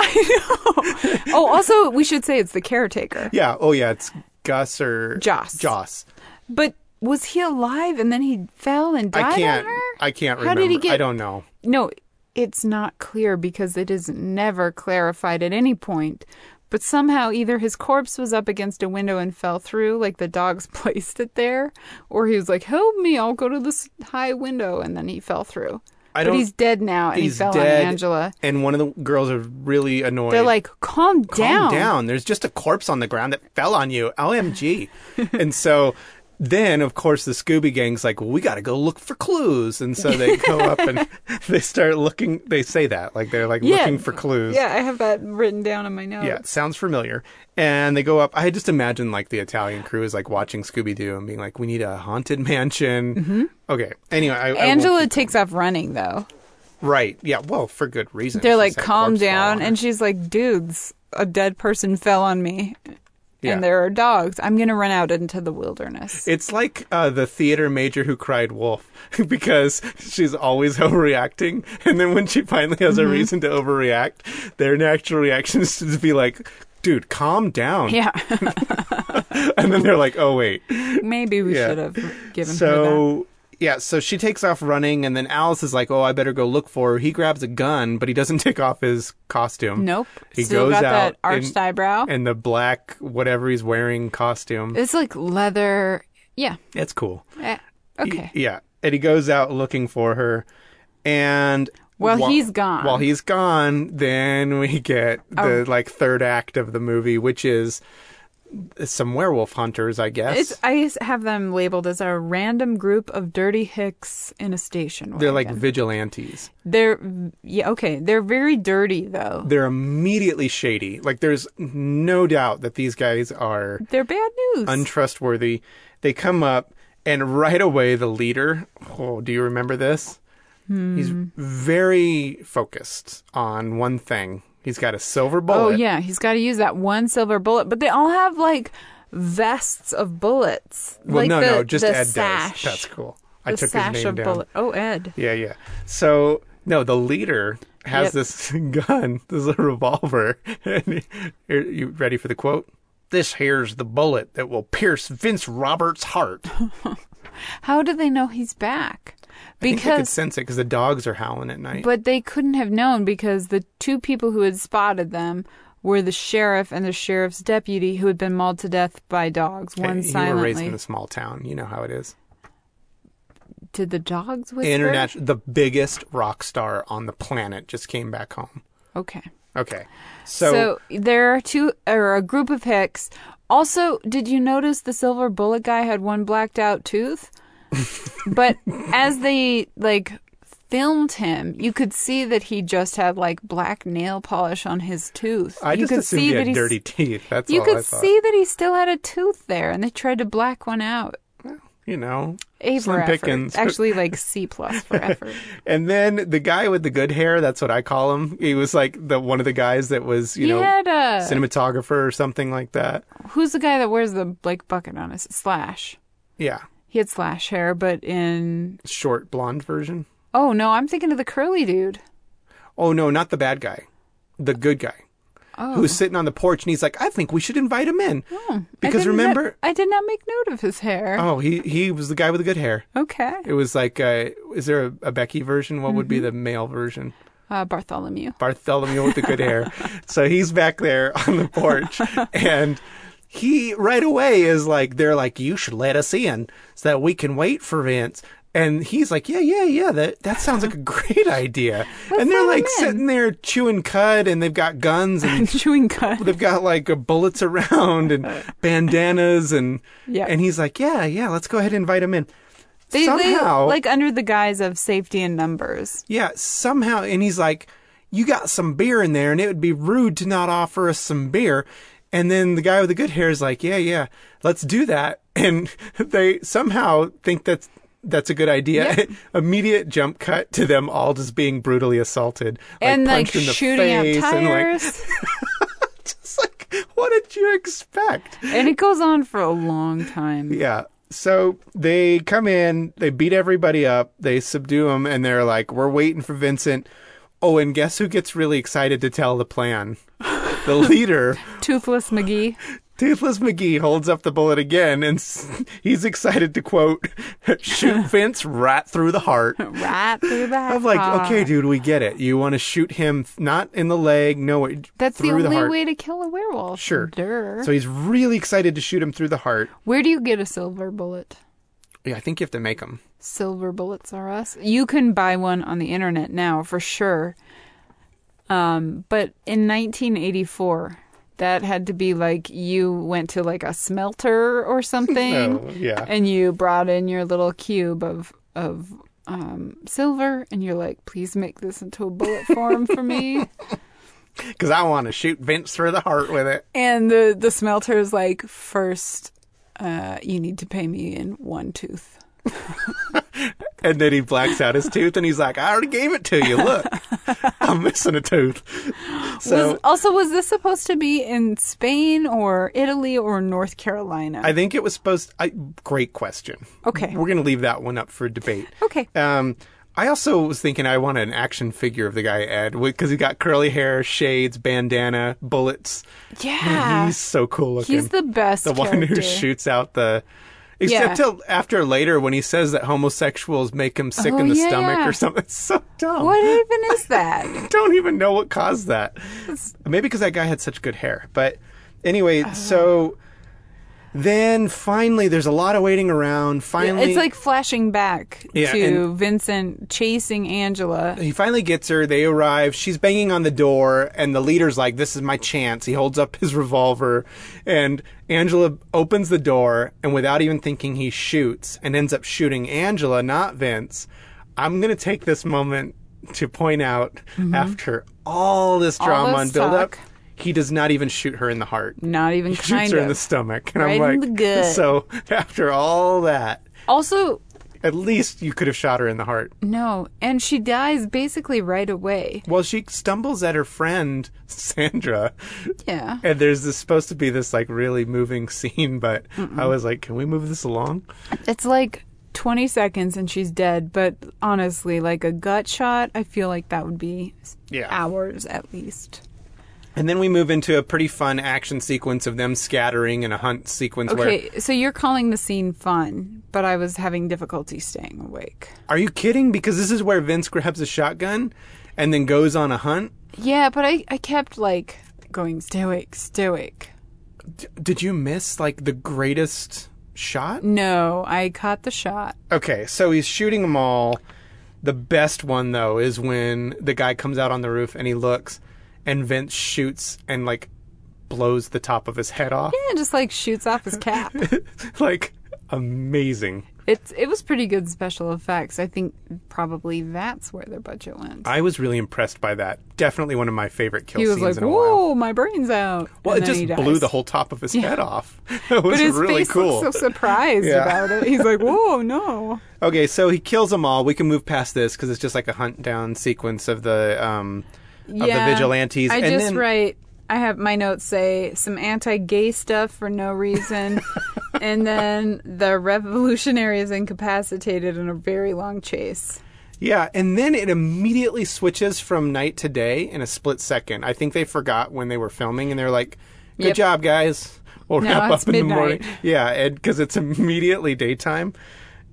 Speaker 2: Oh, also, we should say it's the caretaker.
Speaker 1: Yeah. Oh, yeah. It's Gus or
Speaker 2: Joss.
Speaker 1: Joss.
Speaker 2: But was he alive and then he fell and died
Speaker 1: I can't.
Speaker 2: on her?
Speaker 1: I can't
Speaker 2: How
Speaker 1: remember.
Speaker 2: did he get-
Speaker 1: I don't know.
Speaker 2: No, it's not clear because it is never clarified at any point. But somehow either his corpse was up against a window and fell through, like the dogs placed it there, or he was like, "Help me, I'll go to this high window," and then he fell through.
Speaker 1: I
Speaker 2: But
Speaker 1: don't.
Speaker 2: he's dead now, and he
Speaker 1: he's
Speaker 2: fell
Speaker 1: dead,
Speaker 2: on Angela.
Speaker 1: And one of the girls are really annoyed.
Speaker 2: They're like, "Calm down."
Speaker 1: Calm down. There's just a corpse on the ground that fell on you. O M G. And so then, of course, the Scooby Gang's like, well, we got to go look for clues. And so they go up and they start looking. They say that. Like, they're like
Speaker 2: Yeah.
Speaker 1: looking for clues.
Speaker 2: Yeah, I have that written down in my notes.
Speaker 1: Yeah, sounds familiar. And they go up. I just imagine like the Italian crew is like watching Scooby Doo and being like, we need a haunted mansion. Mm-hmm. Okay. Anyway, I, I won't
Speaker 2: Angela
Speaker 1: keep
Speaker 2: takes off running, though.
Speaker 1: going. Right. Yeah. Well, for good reason.
Speaker 2: They're
Speaker 1: She's
Speaker 2: like,
Speaker 1: had
Speaker 2: "Calm
Speaker 1: corpse fall
Speaker 2: down,"
Speaker 1: on her.
Speaker 2: and she's like, "Dudes, a dead person fell on me,
Speaker 1: Yeah.
Speaker 2: and there are dogs. I'm gonna run out into the wilderness."
Speaker 1: It's like uh, the theater major who cried wolf because she's always overreacting. And then when she finally has a
Speaker 2: Mm-hmm.
Speaker 1: reason to overreact, their natural reaction is to be like, dude, calm down.
Speaker 2: Yeah,
Speaker 1: And then they're like, oh, wait.
Speaker 2: maybe we
Speaker 1: Yeah.
Speaker 2: should have given her that.
Speaker 1: So, yeah, so she takes off running. And then Alice is like, oh, I better go look for her. He grabs a gun, but he doesn't take off his costume.
Speaker 2: Nope.
Speaker 1: He
Speaker 2: Still
Speaker 1: goes
Speaker 2: got
Speaker 1: out
Speaker 2: that arched
Speaker 1: in-
Speaker 2: eyebrow.
Speaker 1: And the black, whatever he's wearing costume.
Speaker 2: It's like leather. Yeah.
Speaker 1: It's cool.
Speaker 2: Eh, okay.
Speaker 1: He- yeah. And he goes out looking for her. And
Speaker 2: Well,
Speaker 1: while-
Speaker 2: he's gone.
Speaker 1: While he's gone, then we get the
Speaker 2: Oh.
Speaker 1: like third act of the movie, which is some werewolf hunters, I guess.
Speaker 2: It's, I have them labeled as a random group of dirty hicks in a station wagon.
Speaker 1: They're like vigilantes.
Speaker 2: They're yeah okay. They're very dirty though.
Speaker 1: They're immediately shady. Like there's no doubt that these guys are
Speaker 2: They're bad news.
Speaker 1: untrustworthy. They come up and right away the leader, oh, do you remember this? He's very focused on one thing. He's got a silver bullet.
Speaker 2: Oh yeah, he's got to use that one silver bullet. But they all have like vests of bullets.
Speaker 1: Well,
Speaker 2: like
Speaker 1: no,
Speaker 2: the,
Speaker 1: no, just
Speaker 2: the
Speaker 1: Ed
Speaker 2: sash.
Speaker 1: does. That's cool.
Speaker 2: The
Speaker 1: I took
Speaker 2: sash
Speaker 1: his name
Speaker 2: of
Speaker 1: down.
Speaker 2: bullet. Oh, Ed.
Speaker 1: Yeah, yeah. So, no, the leader has
Speaker 2: Yep.
Speaker 1: this gun. This is a revolver. And he- are you ready for the quote? This here's the bullet that will pierce Vince Roberts' heart.
Speaker 2: How do they know he's back?
Speaker 1: I think they could
Speaker 2: Because
Speaker 1: sense it because the dogs are howling at night.
Speaker 2: but they couldn't have known because the two people who had spotted them were the sheriff and the sheriff's deputy who had been mauled to death by dogs.
Speaker 1: Hey,
Speaker 2: One
Speaker 1: you were raised
Speaker 2: silently.
Speaker 1: in a small town. You know how it is.
Speaker 2: Did the dogs whisper?
Speaker 1: International, the biggest rock star on the planet just came back home.
Speaker 2: Okay.
Speaker 1: Okay. So,
Speaker 2: So, there are two, or a group of hicks. Also, did you notice the silver bullet guy had one blacked out tooth? But as they like filmed him, you could see that he just had like black nail polish on his tooth.
Speaker 1: I
Speaker 2: you
Speaker 1: just
Speaker 2: could
Speaker 1: assumed
Speaker 2: see
Speaker 1: he
Speaker 2: that
Speaker 1: had
Speaker 2: he's-
Speaker 1: dirty teeth. That's
Speaker 2: You
Speaker 1: all I
Speaker 2: could
Speaker 1: thought.
Speaker 2: see that he still had a tooth there, and they tried to black one out.
Speaker 1: You know,
Speaker 2: A
Speaker 1: Slim
Speaker 2: for effort.
Speaker 1: pickings.
Speaker 2: Actually, like C plus for effort.
Speaker 1: And then the guy with the good hair, that's what I call him. He was like the one of the guys that was, you
Speaker 2: he
Speaker 1: know,
Speaker 2: had a
Speaker 1: cinematographer or something like that.
Speaker 2: who's the guy that wears the like bucket on his Slash?
Speaker 1: Yeah.
Speaker 2: He had Slash hair, but in
Speaker 1: Short blonde version.
Speaker 2: oh no, I'm thinking of the curly dude.
Speaker 1: Oh, no, not the bad guy. The good guy.
Speaker 2: Oh,
Speaker 1: Who's sitting on the porch and he's like, I think we should invite him in.
Speaker 2: Oh, I
Speaker 1: because
Speaker 2: didn't-
Speaker 1: remember.
Speaker 2: I did not make note of his hair.
Speaker 1: Oh, he, he was the guy with the good hair.
Speaker 2: Okay.
Speaker 1: It was like, uh, is there a, a Becky version? What would be the male version?
Speaker 2: Uh, Bartholomew.
Speaker 1: Bartholomew with the good hair. So he's back there on the porch, and he right away is like, they're like, you should let us in so that we can wait for Vince. And he's like, yeah, yeah, yeah, that that sounds like a great idea.
Speaker 2: Let's
Speaker 1: and they're
Speaker 2: let
Speaker 1: like
Speaker 2: him in.
Speaker 1: sitting there chewing cud, and they've got guns, and
Speaker 2: Chewing cud.
Speaker 1: they've got like uh, bullets around and bandanas, and
Speaker 2: Yeah.
Speaker 1: and he's like, yeah, yeah, let's go ahead and invite him in.
Speaker 2: They,
Speaker 1: somehow,
Speaker 2: they, like, under the guise of safety in numbers.
Speaker 1: yeah, somehow, and he's like, you got some beer in there, and it would be rude to not offer us some beer. And then the guy with the good hair is like, yeah, yeah, let's do that. And they somehow think that's that's a good idea.
Speaker 2: Yep.
Speaker 1: Immediate jump cut to them all just being brutally assaulted, like
Speaker 2: and, like,
Speaker 1: punched in the
Speaker 2: shooting out
Speaker 1: face, and like,
Speaker 2: tires.
Speaker 1: just like, what did you expect?
Speaker 2: And it goes on for a long time.
Speaker 1: Yeah. So they come in, they beat everybody up, they subdue them, and they're like, we're waiting for Vincent. Oh, and guess who gets really excited to tell the plan? The leader,
Speaker 2: Toothless McGee.
Speaker 1: Toothless McGee, holds up the bullet again, and s- he's excited to, quote, shoot Vince right through the heart.
Speaker 2: Right through the
Speaker 1: I'm like,
Speaker 2: heart.
Speaker 1: okay, dude, we get it. You want to shoot him th- not in the leg, no, it-
Speaker 2: That's the
Speaker 1: through
Speaker 2: only
Speaker 1: the heart.
Speaker 2: way to kill a werewolf.
Speaker 1: Sure.
Speaker 2: Durr.
Speaker 1: So he's really excited to shoot him through the heart.
Speaker 2: Where do you get a silver bullet?
Speaker 1: Yeah, I think you have to make them.
Speaker 2: Silver Bullets R Us. You can buy one on the internet now for sure. Um, but in nineteen eighty-four, that had to be like you went to like a smelter or something,
Speaker 1: Oh, yeah.
Speaker 2: and you brought in your little cube of of um, silver, and you're like, please make this into a bullet form for me.
Speaker 1: Because I want to shoot Vince through the heart with it.
Speaker 2: And the the smelter is like, first, uh, you need to pay me in one tooth.
Speaker 1: And then he blacks out his tooth, and he's like, I already gave it to you. Look, I'm missing a tooth. So
Speaker 2: was, also, was this supposed to be in Spain or Italy or North Carolina?
Speaker 1: I think it was supposed I, great question.
Speaker 2: Okay.
Speaker 1: We're going to leave that one up for debate.
Speaker 2: Okay.
Speaker 1: Um, I also was thinking I want an action figure of the guy, Ed, because he got curly hair, shades, bandana, bullets.
Speaker 2: Yeah.
Speaker 1: Man, he's so cool looking.
Speaker 2: He's the best
Speaker 1: The one who
Speaker 2: character.
Speaker 1: shoots out the... Except
Speaker 2: Yeah.
Speaker 1: till after later when he says that homosexuals make him sick
Speaker 2: Oh,
Speaker 1: in the
Speaker 2: yeah,
Speaker 1: stomach
Speaker 2: yeah.
Speaker 1: or something. It's so dumb.
Speaker 2: What even is that?
Speaker 1: Don't even know what caused that. Maybe because that guy had such good hair. But anyway, so then finally there's a lot of waiting around. Finally,
Speaker 2: It's like flashing back
Speaker 1: Yeah,
Speaker 2: to
Speaker 1: and-
Speaker 2: Vincent chasing Angela.
Speaker 1: he finally gets her. They arrive. She's banging on the door, and the leader's like, "This is my chance." He holds up his revolver, and Angela opens the door, and without even thinking, he shoots and ends up shooting Angela, not Vince. I'm gonna take this moment to point out, after all this drama
Speaker 2: this
Speaker 1: and build up,
Speaker 2: talk.
Speaker 1: he does not even shoot her in the heart.
Speaker 2: Not even
Speaker 1: He shoots
Speaker 2: kind
Speaker 1: her
Speaker 2: of.
Speaker 1: in the stomach, and
Speaker 2: Right
Speaker 1: I'm
Speaker 2: in
Speaker 1: like,
Speaker 2: the gut.
Speaker 1: so after all that,
Speaker 2: Also,
Speaker 1: at least you could have shot her in the heart.
Speaker 2: no. And she dies basically right away.
Speaker 1: Well, she stumbles at her friend Sandra,
Speaker 2: Yeah.
Speaker 1: and there's this supposed to be this like really moving scene, but I was like, can we move this along?
Speaker 2: It's like twenty seconds and she's dead. But honestly, like a gut shot, I feel like that would be
Speaker 1: Yeah.
Speaker 2: hours at least.
Speaker 1: And then we move into a pretty fun action sequence of them scattering and a hunt sequence where,
Speaker 2: Okay, so you're calling the scene fun, but I was having difficulty staying awake.
Speaker 1: are you kidding? Because this is where Vince grabs a shotgun and then goes on a hunt.
Speaker 2: Yeah, but I, I kept like going, stay awake, stay awake.
Speaker 1: D- did you miss like the greatest shot?
Speaker 2: No, I caught the shot.
Speaker 1: Okay, so he's shooting them all. The best one, though, is when the guy comes out on the roof and he looks, and Vince shoots and, like, blows the top of his head off.
Speaker 2: Yeah, just like shoots off his cap.
Speaker 1: Like, amazing.
Speaker 2: It's it was pretty good special effects. I think probably that's where their budget went.
Speaker 1: I was really impressed by that. Definitely one of my favorite kill
Speaker 2: he was
Speaker 1: scenes
Speaker 2: like,
Speaker 1: in a while.
Speaker 2: "Whoa, my brain's out!"
Speaker 1: Well,
Speaker 2: And
Speaker 1: it
Speaker 2: then
Speaker 1: just
Speaker 2: he
Speaker 1: blew
Speaker 2: dies.
Speaker 1: the whole top of his
Speaker 2: Yeah.
Speaker 1: head off. It was
Speaker 2: But his
Speaker 1: really
Speaker 2: face
Speaker 1: cool.
Speaker 2: looks so surprised
Speaker 1: Yeah.
Speaker 2: about it. He's like, "Whoa, no!"
Speaker 1: Okay, so he kills them all. We can move past this because it's just like a hunt down sequence of the um, of the vigilantes.
Speaker 2: I
Speaker 1: and
Speaker 2: just
Speaker 1: then,
Speaker 2: write. I have my notes say some anti-gay stuff for no reason, and then the revolutionary is incapacitated in a very long chase.
Speaker 1: Yeah, and then it immediately switches from night to day in a split second. I think they forgot when they were filming, and they're like, "Good
Speaker 2: Yep.
Speaker 1: job, guys. We'll
Speaker 2: Now
Speaker 1: wrap
Speaker 2: it's
Speaker 1: up in the
Speaker 2: midnight."
Speaker 1: morning." Yeah, and because it's immediately daytime.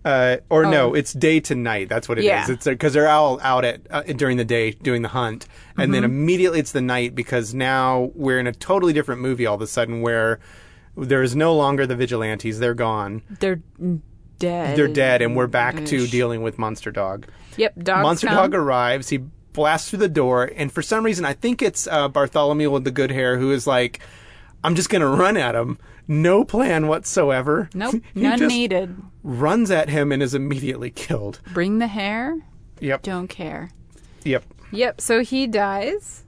Speaker 1: Uh, or
Speaker 2: Oh.
Speaker 1: no, it's day to night. That's what it
Speaker 2: Yeah.
Speaker 1: is. It's because they're all out at uh, during the day doing the hunt, and then immediately it's the night because now we're in a totally different movie all of a sudden where there is no longer the vigilantes. They're gone.
Speaker 2: They're dead.
Speaker 1: They're dead, and we're back to
Speaker 2: Ish.
Speaker 1: dealing with Monster Dog.
Speaker 2: Yep, dogs
Speaker 1: Monster
Speaker 2: come.
Speaker 1: Dog arrives. He blasts through the door, and for some reason, I think it's uh, Bartholomew with the good hair who is like, "I'm just going to run at him. No plan whatsoever."
Speaker 2: Nope,
Speaker 1: He
Speaker 2: none
Speaker 1: just
Speaker 2: needed.
Speaker 1: runs at him and is immediately killed.
Speaker 2: Bring the hair.
Speaker 1: Yep.
Speaker 2: Don't care.
Speaker 1: Yep.
Speaker 2: Yep, so he dies.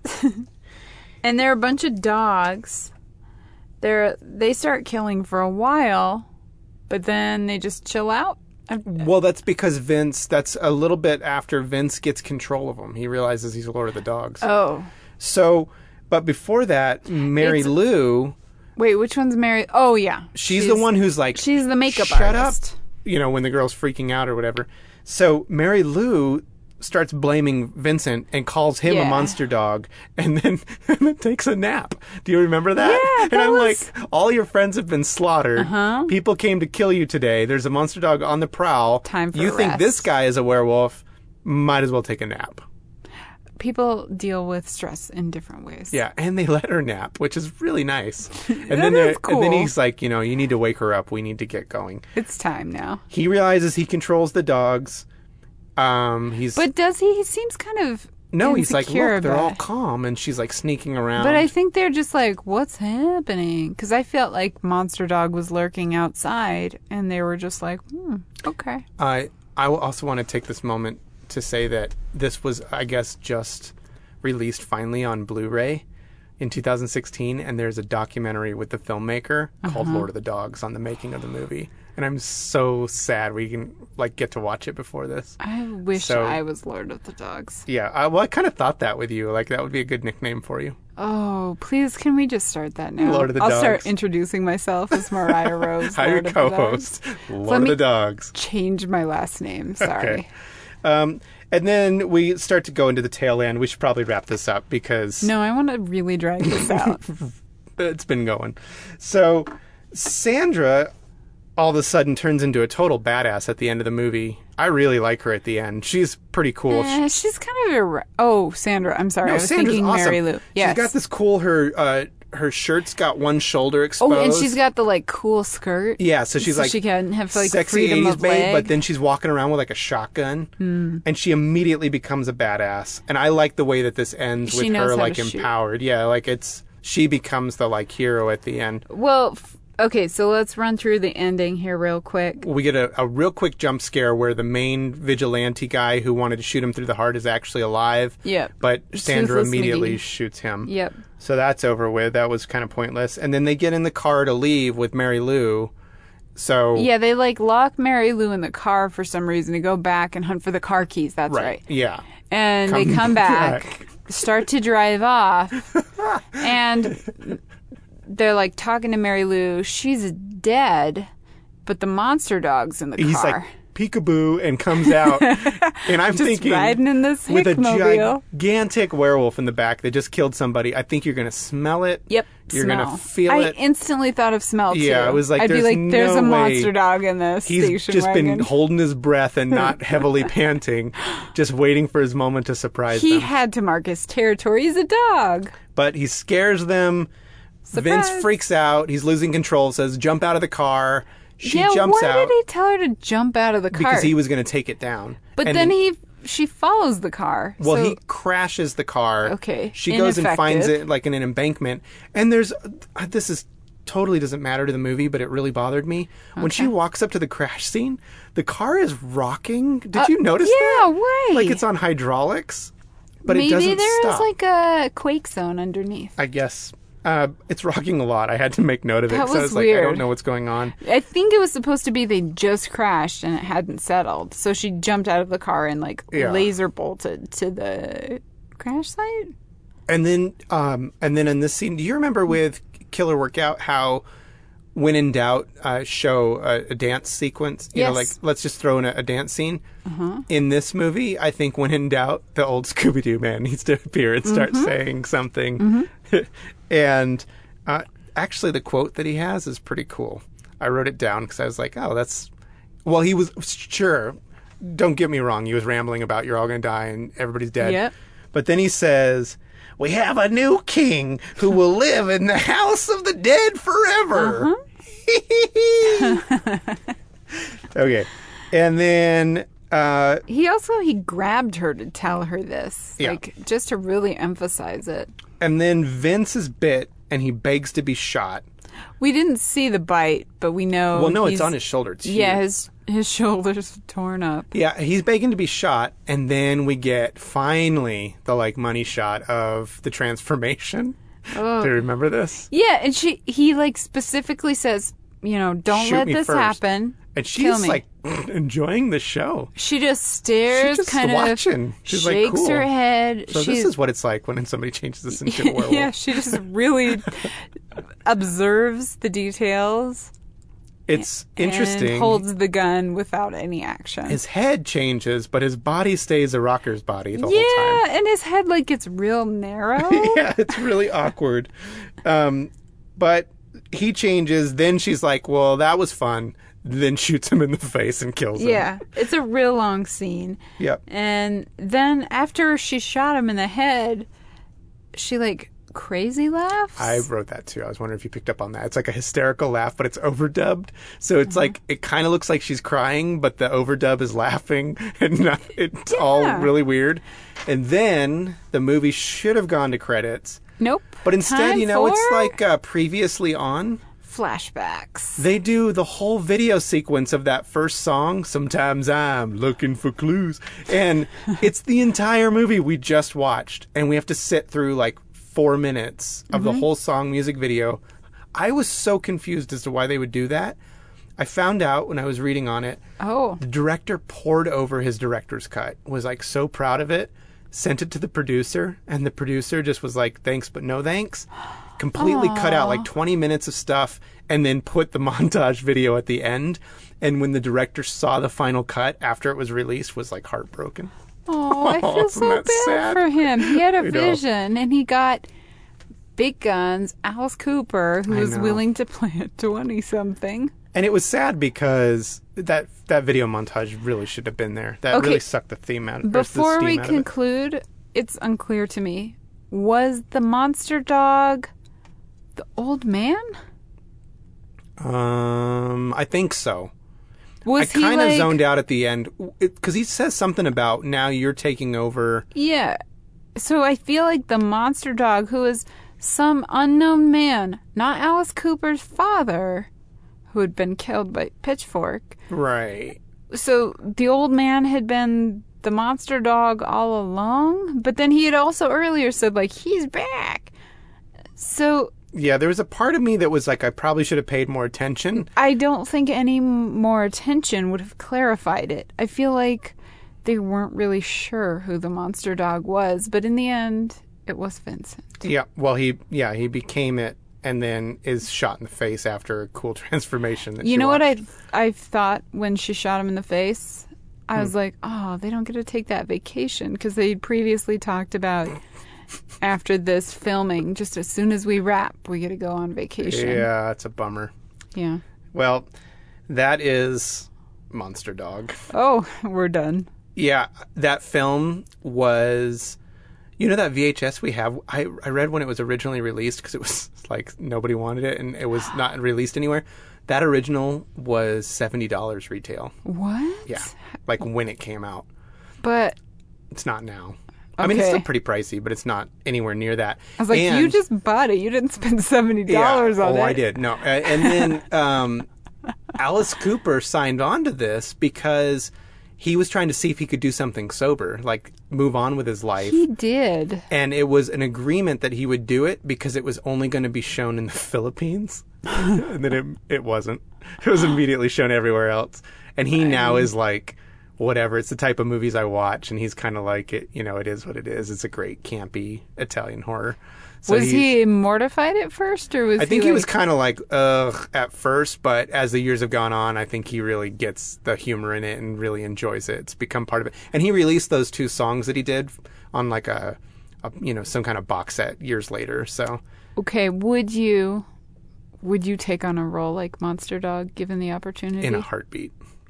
Speaker 2: And there are a bunch of dogs. They're they start killing for a while, but then they just chill out.
Speaker 1: Well, that's because Vince, that's a little bit after Vince gets control of him. He realizes he's Lord of the Dogs.
Speaker 2: Oh.
Speaker 1: So, but before that, Mary
Speaker 2: It's-
Speaker 1: Lou,
Speaker 2: Wait, which one's Mary? Oh, yeah.
Speaker 1: she's, the one who's like,
Speaker 2: She's the makeup
Speaker 1: shut
Speaker 2: artist.
Speaker 1: up, you know, when the girl's freaking out or whatever. So Mary Lou starts blaming Vincent and calls him a
Speaker 2: Yeah.
Speaker 1: monster dog, and then, and then takes a nap. Do you remember that?
Speaker 2: Yeah,
Speaker 1: and
Speaker 2: that
Speaker 1: I'm
Speaker 2: was-
Speaker 1: like, all your friends have been slaughtered.
Speaker 2: Uh-huh.
Speaker 1: People came to kill you today. There's a monster dog on the prowl.
Speaker 2: Time for
Speaker 1: You
Speaker 2: a
Speaker 1: think
Speaker 2: rest.
Speaker 1: this guy is a werewolf? Might as well take a nap.
Speaker 2: People deal with stress in different ways.
Speaker 1: Yeah, and they let her nap, which is really nice. And
Speaker 2: That
Speaker 1: then they're-
Speaker 2: is
Speaker 1: and then
Speaker 2: cool.
Speaker 1: he's like, you know, you need to wake her up. We need to get going.
Speaker 2: It's time now.
Speaker 1: He realizes he controls the dogs. Um, he's
Speaker 2: But does he? He seems kind of
Speaker 1: no, he's like,
Speaker 2: insecure
Speaker 1: look, they're
Speaker 2: about
Speaker 1: all
Speaker 2: it.
Speaker 1: calm, and she's like sneaking around.
Speaker 2: But I think they're just like, what's happening? Because I felt like Monster Dog was lurking outside, and they were just like, hmm, okay.
Speaker 1: I I also want to take this moment to say that this was, I guess, just released finally on Blu-ray in two thousand sixteen, and there's a documentary with the filmmaker called Lord of the Dogs on the making of the movie. And I'm so sad we can like get to watch it before this.
Speaker 2: I wish
Speaker 1: So-
Speaker 2: I was Lord of the Dogs.
Speaker 1: Yeah, I, well, I kind of thought that with you. Like that would be a good nickname for you.
Speaker 2: Oh, please, can we just start that now?
Speaker 1: Lord of the
Speaker 2: I'll
Speaker 1: Dogs.
Speaker 2: start introducing myself as Mariah Rose.
Speaker 1: Hi, your
Speaker 2: Lord of the Dogs.
Speaker 1: co-host, Lord
Speaker 2: Let
Speaker 1: of
Speaker 2: me-
Speaker 1: the Dogs.
Speaker 2: Change my last name. Sorry.
Speaker 1: Okay. Um, and then we start to go into the tail end. We should probably wrap this up because
Speaker 2: No, I want to really drag this out.
Speaker 1: it's been going. So Sandra all of a sudden turns into a total badass at the end of the movie. I really like her at the end. She's pretty cool.
Speaker 2: Eh, she's kind of a. Oh, Sandra. I'm sorry.
Speaker 1: No,
Speaker 2: I was
Speaker 1: Sandra's
Speaker 2: thinking
Speaker 1: awesome.
Speaker 2: Mary Lou. Yes.
Speaker 1: She's got this cool. Her uh, her shirt's got one shoulder exposed.
Speaker 2: Oh, and she's got the like cool skirt.
Speaker 1: yeah. So she's
Speaker 2: so
Speaker 1: like
Speaker 2: she can have like
Speaker 1: sexy
Speaker 2: freedom
Speaker 1: eighties
Speaker 2: of
Speaker 1: babe,
Speaker 2: leg.
Speaker 1: but then she's walking around with like a shotgun,
Speaker 2: Hmm.
Speaker 1: and she immediately becomes a badass. And I like the way that this ends
Speaker 2: She
Speaker 1: with
Speaker 2: knows
Speaker 1: her
Speaker 2: how
Speaker 1: like
Speaker 2: to shoot.
Speaker 1: empowered. Yeah, like it's she becomes the like hero at the end.
Speaker 2: Well, f- okay, so let's run through the ending here real quick.
Speaker 1: We get a, a real quick jump scare where the main vigilante guy who wanted to shoot him through the heart is actually alive.
Speaker 2: Yep.
Speaker 1: But Sandra
Speaker 2: Toothless
Speaker 1: immediately
Speaker 2: McGee.
Speaker 1: shoots him.
Speaker 2: Yep.
Speaker 1: So that's over with. That was kind of pointless. And then they get in the car to leave with Mary Lou. So
Speaker 2: Yeah, they like lock Mary Lou in the car for some reason to go back and hunt for the car keys. That's right.
Speaker 1: Yeah.
Speaker 2: And they
Speaker 1: Come
Speaker 2: come back,
Speaker 1: back.
Speaker 2: start to drive off, and they're like talking to Mary Lou. She's dead, but the monster dog's in the
Speaker 1: He's
Speaker 2: car.
Speaker 1: like peekaboo and comes out. And I'm
Speaker 2: Just
Speaker 1: thinking
Speaker 2: riding in this
Speaker 1: with a
Speaker 2: Hickmobile.
Speaker 1: gigantic werewolf in the back that just killed somebody. I think you're going to smell it.
Speaker 2: Yep.
Speaker 1: You're
Speaker 2: smell.
Speaker 1: gonna feel
Speaker 2: I
Speaker 1: it.
Speaker 2: instantly thought of smell too.
Speaker 1: Yeah, it was like,
Speaker 2: I'd be
Speaker 1: there's
Speaker 2: like, "There's
Speaker 1: no
Speaker 2: a
Speaker 1: way.
Speaker 2: monster dog in this
Speaker 1: He's
Speaker 2: station
Speaker 1: just
Speaker 2: wagon."
Speaker 1: been holding his breath and not heavily panting, just waiting for his moment to surprise
Speaker 2: He
Speaker 1: them.
Speaker 2: had to mark his territory. He's a dog.
Speaker 1: But he scares them. Vince
Speaker 2: Surprise.
Speaker 1: freaks out. He's losing control. Says, "Jump out of the car." She
Speaker 2: yeah,
Speaker 1: jumps
Speaker 2: why
Speaker 1: out
Speaker 2: did he tell her to jump out of the car?
Speaker 1: because he was going to take it down.
Speaker 2: But
Speaker 1: And
Speaker 2: then he, she follows the car.
Speaker 1: Well,
Speaker 2: so,
Speaker 1: he crashes the car.
Speaker 2: Okay,
Speaker 1: She goes and
Speaker 2: ineffective.
Speaker 1: finds it like in an embankment. And there's uh, this is totally doesn't matter to the movie, but it really bothered me when she walks up to the crash scene. The car is rocking. Did
Speaker 2: Uh,
Speaker 1: you notice
Speaker 2: yeah,
Speaker 1: that?
Speaker 2: why?
Speaker 1: Like it's on hydraulics, but
Speaker 2: maybe
Speaker 1: it doesn't
Speaker 2: there
Speaker 1: stop.
Speaker 2: is like a quake zone underneath.
Speaker 1: I guess uh, it's rocking a lot. I had to make note of it
Speaker 2: That
Speaker 1: because I
Speaker 2: was
Speaker 1: was like, I don't
Speaker 2: weird.
Speaker 1: know what's going on.
Speaker 2: I think it was supposed to be they just crashed and it hadn't settled. So she jumped out of the car and like
Speaker 1: Yeah.
Speaker 2: laser bolted to the crash site.
Speaker 1: And then, um, and then in this scene, do you remember with Killer Workout how, when in doubt, uh, show a, a dance sequence? You know, like
Speaker 2: Yes.
Speaker 1: let's just throw in a, a dance scene. In this movie, I think when in doubt, the old Scooby Doo man needs to appear and start saying something. and uh, actually, the quote that he has is pretty cool. I wrote it down because I was like, oh, that's Well, he was sure. Don't get me wrong. He was rambling about you're all going to die and everybody's dead.
Speaker 2: Yep.
Speaker 1: But then he says, "We have a new king who will live in the house of the dead forever." Uh-huh. Okay. And then uh,
Speaker 2: he also he grabbed her to tell her this,
Speaker 1: Yeah.
Speaker 2: like just to really emphasize it.
Speaker 1: and then Vince is bit and he begs to be shot.
Speaker 2: We didn't see the bite, but we know.
Speaker 1: Well, no, it's
Speaker 2: he's-
Speaker 1: on his shoulder. It's
Speaker 2: Yeah,
Speaker 1: huge.
Speaker 2: his his shoulders torn up.
Speaker 1: Yeah, he's begging to be shot, and then we get finally the like money shot of the transformation.
Speaker 2: Oh.
Speaker 1: Do you remember this?
Speaker 2: Yeah, and she he like specifically says, you know, don't
Speaker 1: Shoot
Speaker 2: let
Speaker 1: me
Speaker 2: this
Speaker 1: first.
Speaker 2: happen.
Speaker 1: And
Speaker 2: Kill
Speaker 1: she's
Speaker 2: me.
Speaker 1: like enjoying the show.
Speaker 2: She just stares,
Speaker 1: She's just
Speaker 2: kind
Speaker 1: watching.
Speaker 2: of
Speaker 1: She's like,
Speaker 2: shakes
Speaker 1: cool.
Speaker 2: her head.
Speaker 1: So
Speaker 2: She's,
Speaker 1: this is what it's like when somebody changes us into a werewolf.
Speaker 2: yeah, she just really observes the details.
Speaker 1: It's interesting.
Speaker 2: And holds the gun without any action.
Speaker 1: His head changes, but his body stays a rocker's body the
Speaker 2: yeah,
Speaker 1: whole time.
Speaker 2: and his head like gets real narrow.
Speaker 1: Yeah, it's really awkward. Um, but he changes. Then she's like, well, that was fun. Then shoots him in the face and kills him.
Speaker 2: Yeah, it's a real long scene.
Speaker 1: Yep.
Speaker 2: And then after she shot him in the head, she like crazy laughs.
Speaker 1: I wrote that too. I was wondering if you picked up on that. It's like a hysterical laugh, but it's overdubbed. So it's
Speaker 2: Mm-hmm.
Speaker 1: like, it kind of looks like she's crying, but the overdub is laughing. And not, it's all
Speaker 2: Yeah.
Speaker 1: really weird. And then the movie should have gone to credits.
Speaker 2: Nope.
Speaker 1: But instead,
Speaker 2: Time
Speaker 1: you know, it's
Speaker 2: for
Speaker 1: like uh, previously on.
Speaker 2: flashbacks.
Speaker 1: They do the whole video sequence of that first song, Sometimes I'm Looking for Clues. And it's the entire movie we just watched. And we have to sit through like four minutes of the whole song music video. I was so confused as to why they would do that. I found out when I was reading on it.
Speaker 2: Oh.
Speaker 1: The director poured over his director's cut, was like so proud of it, sent it to the producer, and the producer just was like, thanks, but no thanks. Completely cut out like twenty minutes of stuff and then put the montage video at the end. And when the director saw the final cut after it was released, was like heartbroken.
Speaker 2: Oh, I feel
Speaker 1: Isn't
Speaker 2: so
Speaker 1: that
Speaker 2: bad
Speaker 1: sad?
Speaker 2: for him. He had a
Speaker 1: I know.
Speaker 2: vision, and he got big guns, Alice Cooper, who
Speaker 1: I
Speaker 2: was
Speaker 1: know.
Speaker 2: willing to play a twenty-something.
Speaker 1: And it was sad because that that video montage really should have been there. That
Speaker 2: Okay.
Speaker 1: really sucked the theme out. or the
Speaker 2: Before
Speaker 1: steam
Speaker 2: we
Speaker 1: out of it.
Speaker 2: conclude, it's unclear to me. Was the monster dog the old man?
Speaker 1: Um, I think so.
Speaker 2: Was
Speaker 1: I
Speaker 2: he
Speaker 1: kind of
Speaker 2: like,
Speaker 1: zoned out at the end because he says something about now you're taking over.
Speaker 2: Yeah. So I feel like the monster dog, who is some unknown man, not Alice Cooper's father, who had been killed by Pitchfork.
Speaker 1: Right.
Speaker 2: So the old man had been the monster dog all along, but then he had also earlier said, like, he's back. So
Speaker 1: Yeah, there was a part of me that was like, I probably should have paid more attention.
Speaker 2: I don't think any m- more attention would have clarified it. I feel like they weren't really sure who the monster dog was, but in the end, it was Vincent.
Speaker 1: Yeah, well, he yeah he became it and then is shot in the face after a cool transformation. That
Speaker 2: You
Speaker 1: she
Speaker 2: know what
Speaker 1: watched.
Speaker 2: I I thought when she shot him in the face? I
Speaker 1: Hmm.
Speaker 2: was like, oh, they don't get to take that vacation because they previously talked about after this filming, just as soon as we wrap, we get to go on vacation.
Speaker 1: Yeah, it's a bummer.
Speaker 2: Yeah.
Speaker 1: Well, that is Monster Dog.
Speaker 2: Oh, we're done.
Speaker 1: Yeah, that film was, you know, that V H S we have. I I read when it was originally released because it was like nobody wanted it and it was not released anywhere. That original was seventy dollars retail.
Speaker 2: What?
Speaker 1: Yeah, like when it came out.
Speaker 2: But
Speaker 1: It's not now. I mean, it's
Speaker 2: Okay.
Speaker 1: still pretty pricey, but it's not anywhere near that.
Speaker 2: I was like,
Speaker 1: And-
Speaker 2: you just bought it. You didn't spend seventy dollars
Speaker 1: yeah.
Speaker 2: on
Speaker 1: oh,
Speaker 2: it.
Speaker 1: I did. No, uh, and then um, Alice Cooper signed on to this because he was trying to see if he could do something sober, like move on with his life.
Speaker 2: He did.
Speaker 1: And it was an agreement that he would do it because it was only going to be shown in the Philippines. And then it it wasn't. It was immediately shown everywhere else. And he now is like, whatever. It's the type of movies I watch. And he's kind of like, it. You know, it is what it is. It's a great campy Italian horror. So
Speaker 2: was
Speaker 1: he's-
Speaker 2: he mortified at first, or was
Speaker 1: I think
Speaker 2: he,
Speaker 1: he was
Speaker 2: like-
Speaker 1: kind of like, ugh, at first, but as the years have gone on, I think he really gets the humor in it and really enjoys it. It's become part of it. And he released those two songs that he did on like a, a you know, some kind of box set years later. So
Speaker 2: Okay, would you would you take on a role like Monster Dog given the opportunity?
Speaker 1: in a heartbeat,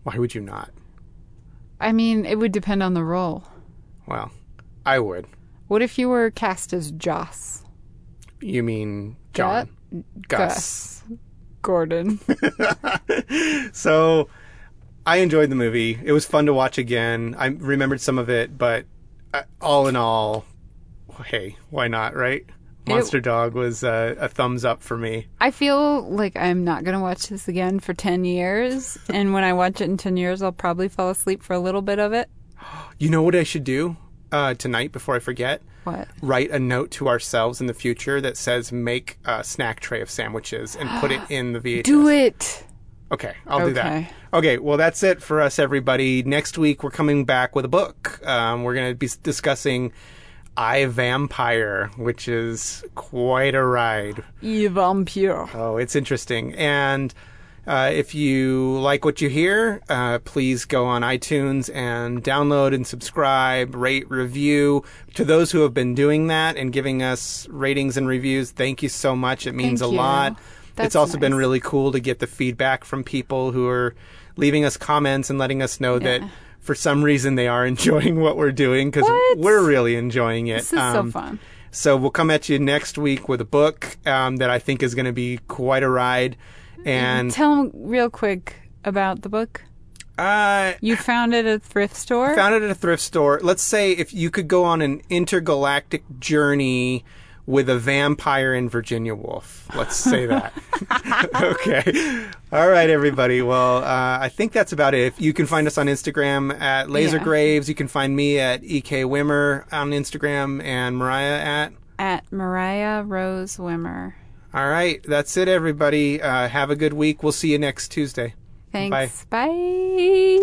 Speaker 1: Why would you not?
Speaker 2: I mean, it would depend on the role.
Speaker 1: Well, I would.
Speaker 2: What if you were cast as Joss?
Speaker 1: You mean John?
Speaker 2: Gu-
Speaker 1: Gus.
Speaker 2: Gus. Gordon.
Speaker 1: So, I enjoyed the movie. It was fun to watch again. I remembered some of it, but uh, all in all, hey, why not, right? Monster it, Dog was uh, a thumbs up for me.
Speaker 2: I feel like I'm not going to watch this again for ten years. And when I watch it in ten years, I'll probably fall asleep for a little bit of it.
Speaker 1: You know what I should do uh, tonight before I forget?
Speaker 2: What?
Speaker 1: Write a note to ourselves in the future that says make a snack tray of sandwiches and put it in the V H S.
Speaker 2: Do it!
Speaker 1: Okay, I'll
Speaker 2: okay.
Speaker 1: do that. Okay, well, that's it for us, everybody. Next week, we're coming back with a book. Um, we're going to be discussing I, Vampire, which is quite a ride.
Speaker 2: I, Vampire.
Speaker 1: Oh, it's interesting. And uh, if you like what you hear, uh, please go on iTunes and download and subscribe, rate, review. To those who have been doing that and giving us ratings and reviews, thank you so much. It means
Speaker 2: thank
Speaker 1: a
Speaker 2: you.
Speaker 1: lot.
Speaker 2: That's
Speaker 1: it's also
Speaker 2: nice.
Speaker 1: been really cool to get the feedback from people who are leaving us comments and letting us know
Speaker 2: yeah.
Speaker 1: that for some reason they are enjoying what we're doing because we're really enjoying it.
Speaker 2: This is
Speaker 1: um,
Speaker 2: so fun.
Speaker 1: So we'll come at you next week with a book um, that I think is going to be quite a ride. And
Speaker 2: tell them real quick about the book.
Speaker 1: Uh,
Speaker 2: you found it at a thrift store?
Speaker 1: Found it at a thrift store. Let's say if you could go on an intergalactic journey with a vampire in Virginia Woolf. Let's say that. Okay. All right, everybody. Well, uh, I think that's about it. You can find us on Instagram at Laser
Speaker 2: Yeah.
Speaker 1: Graves. You can find me at E K Wimmer on Instagram and Mariah at?
Speaker 2: At Mariah Rose Wimmer.
Speaker 1: All right. That's it, everybody. Uh, have a good week. We'll see you next Tuesday.
Speaker 2: Thanks.
Speaker 1: Bye.
Speaker 2: Bye.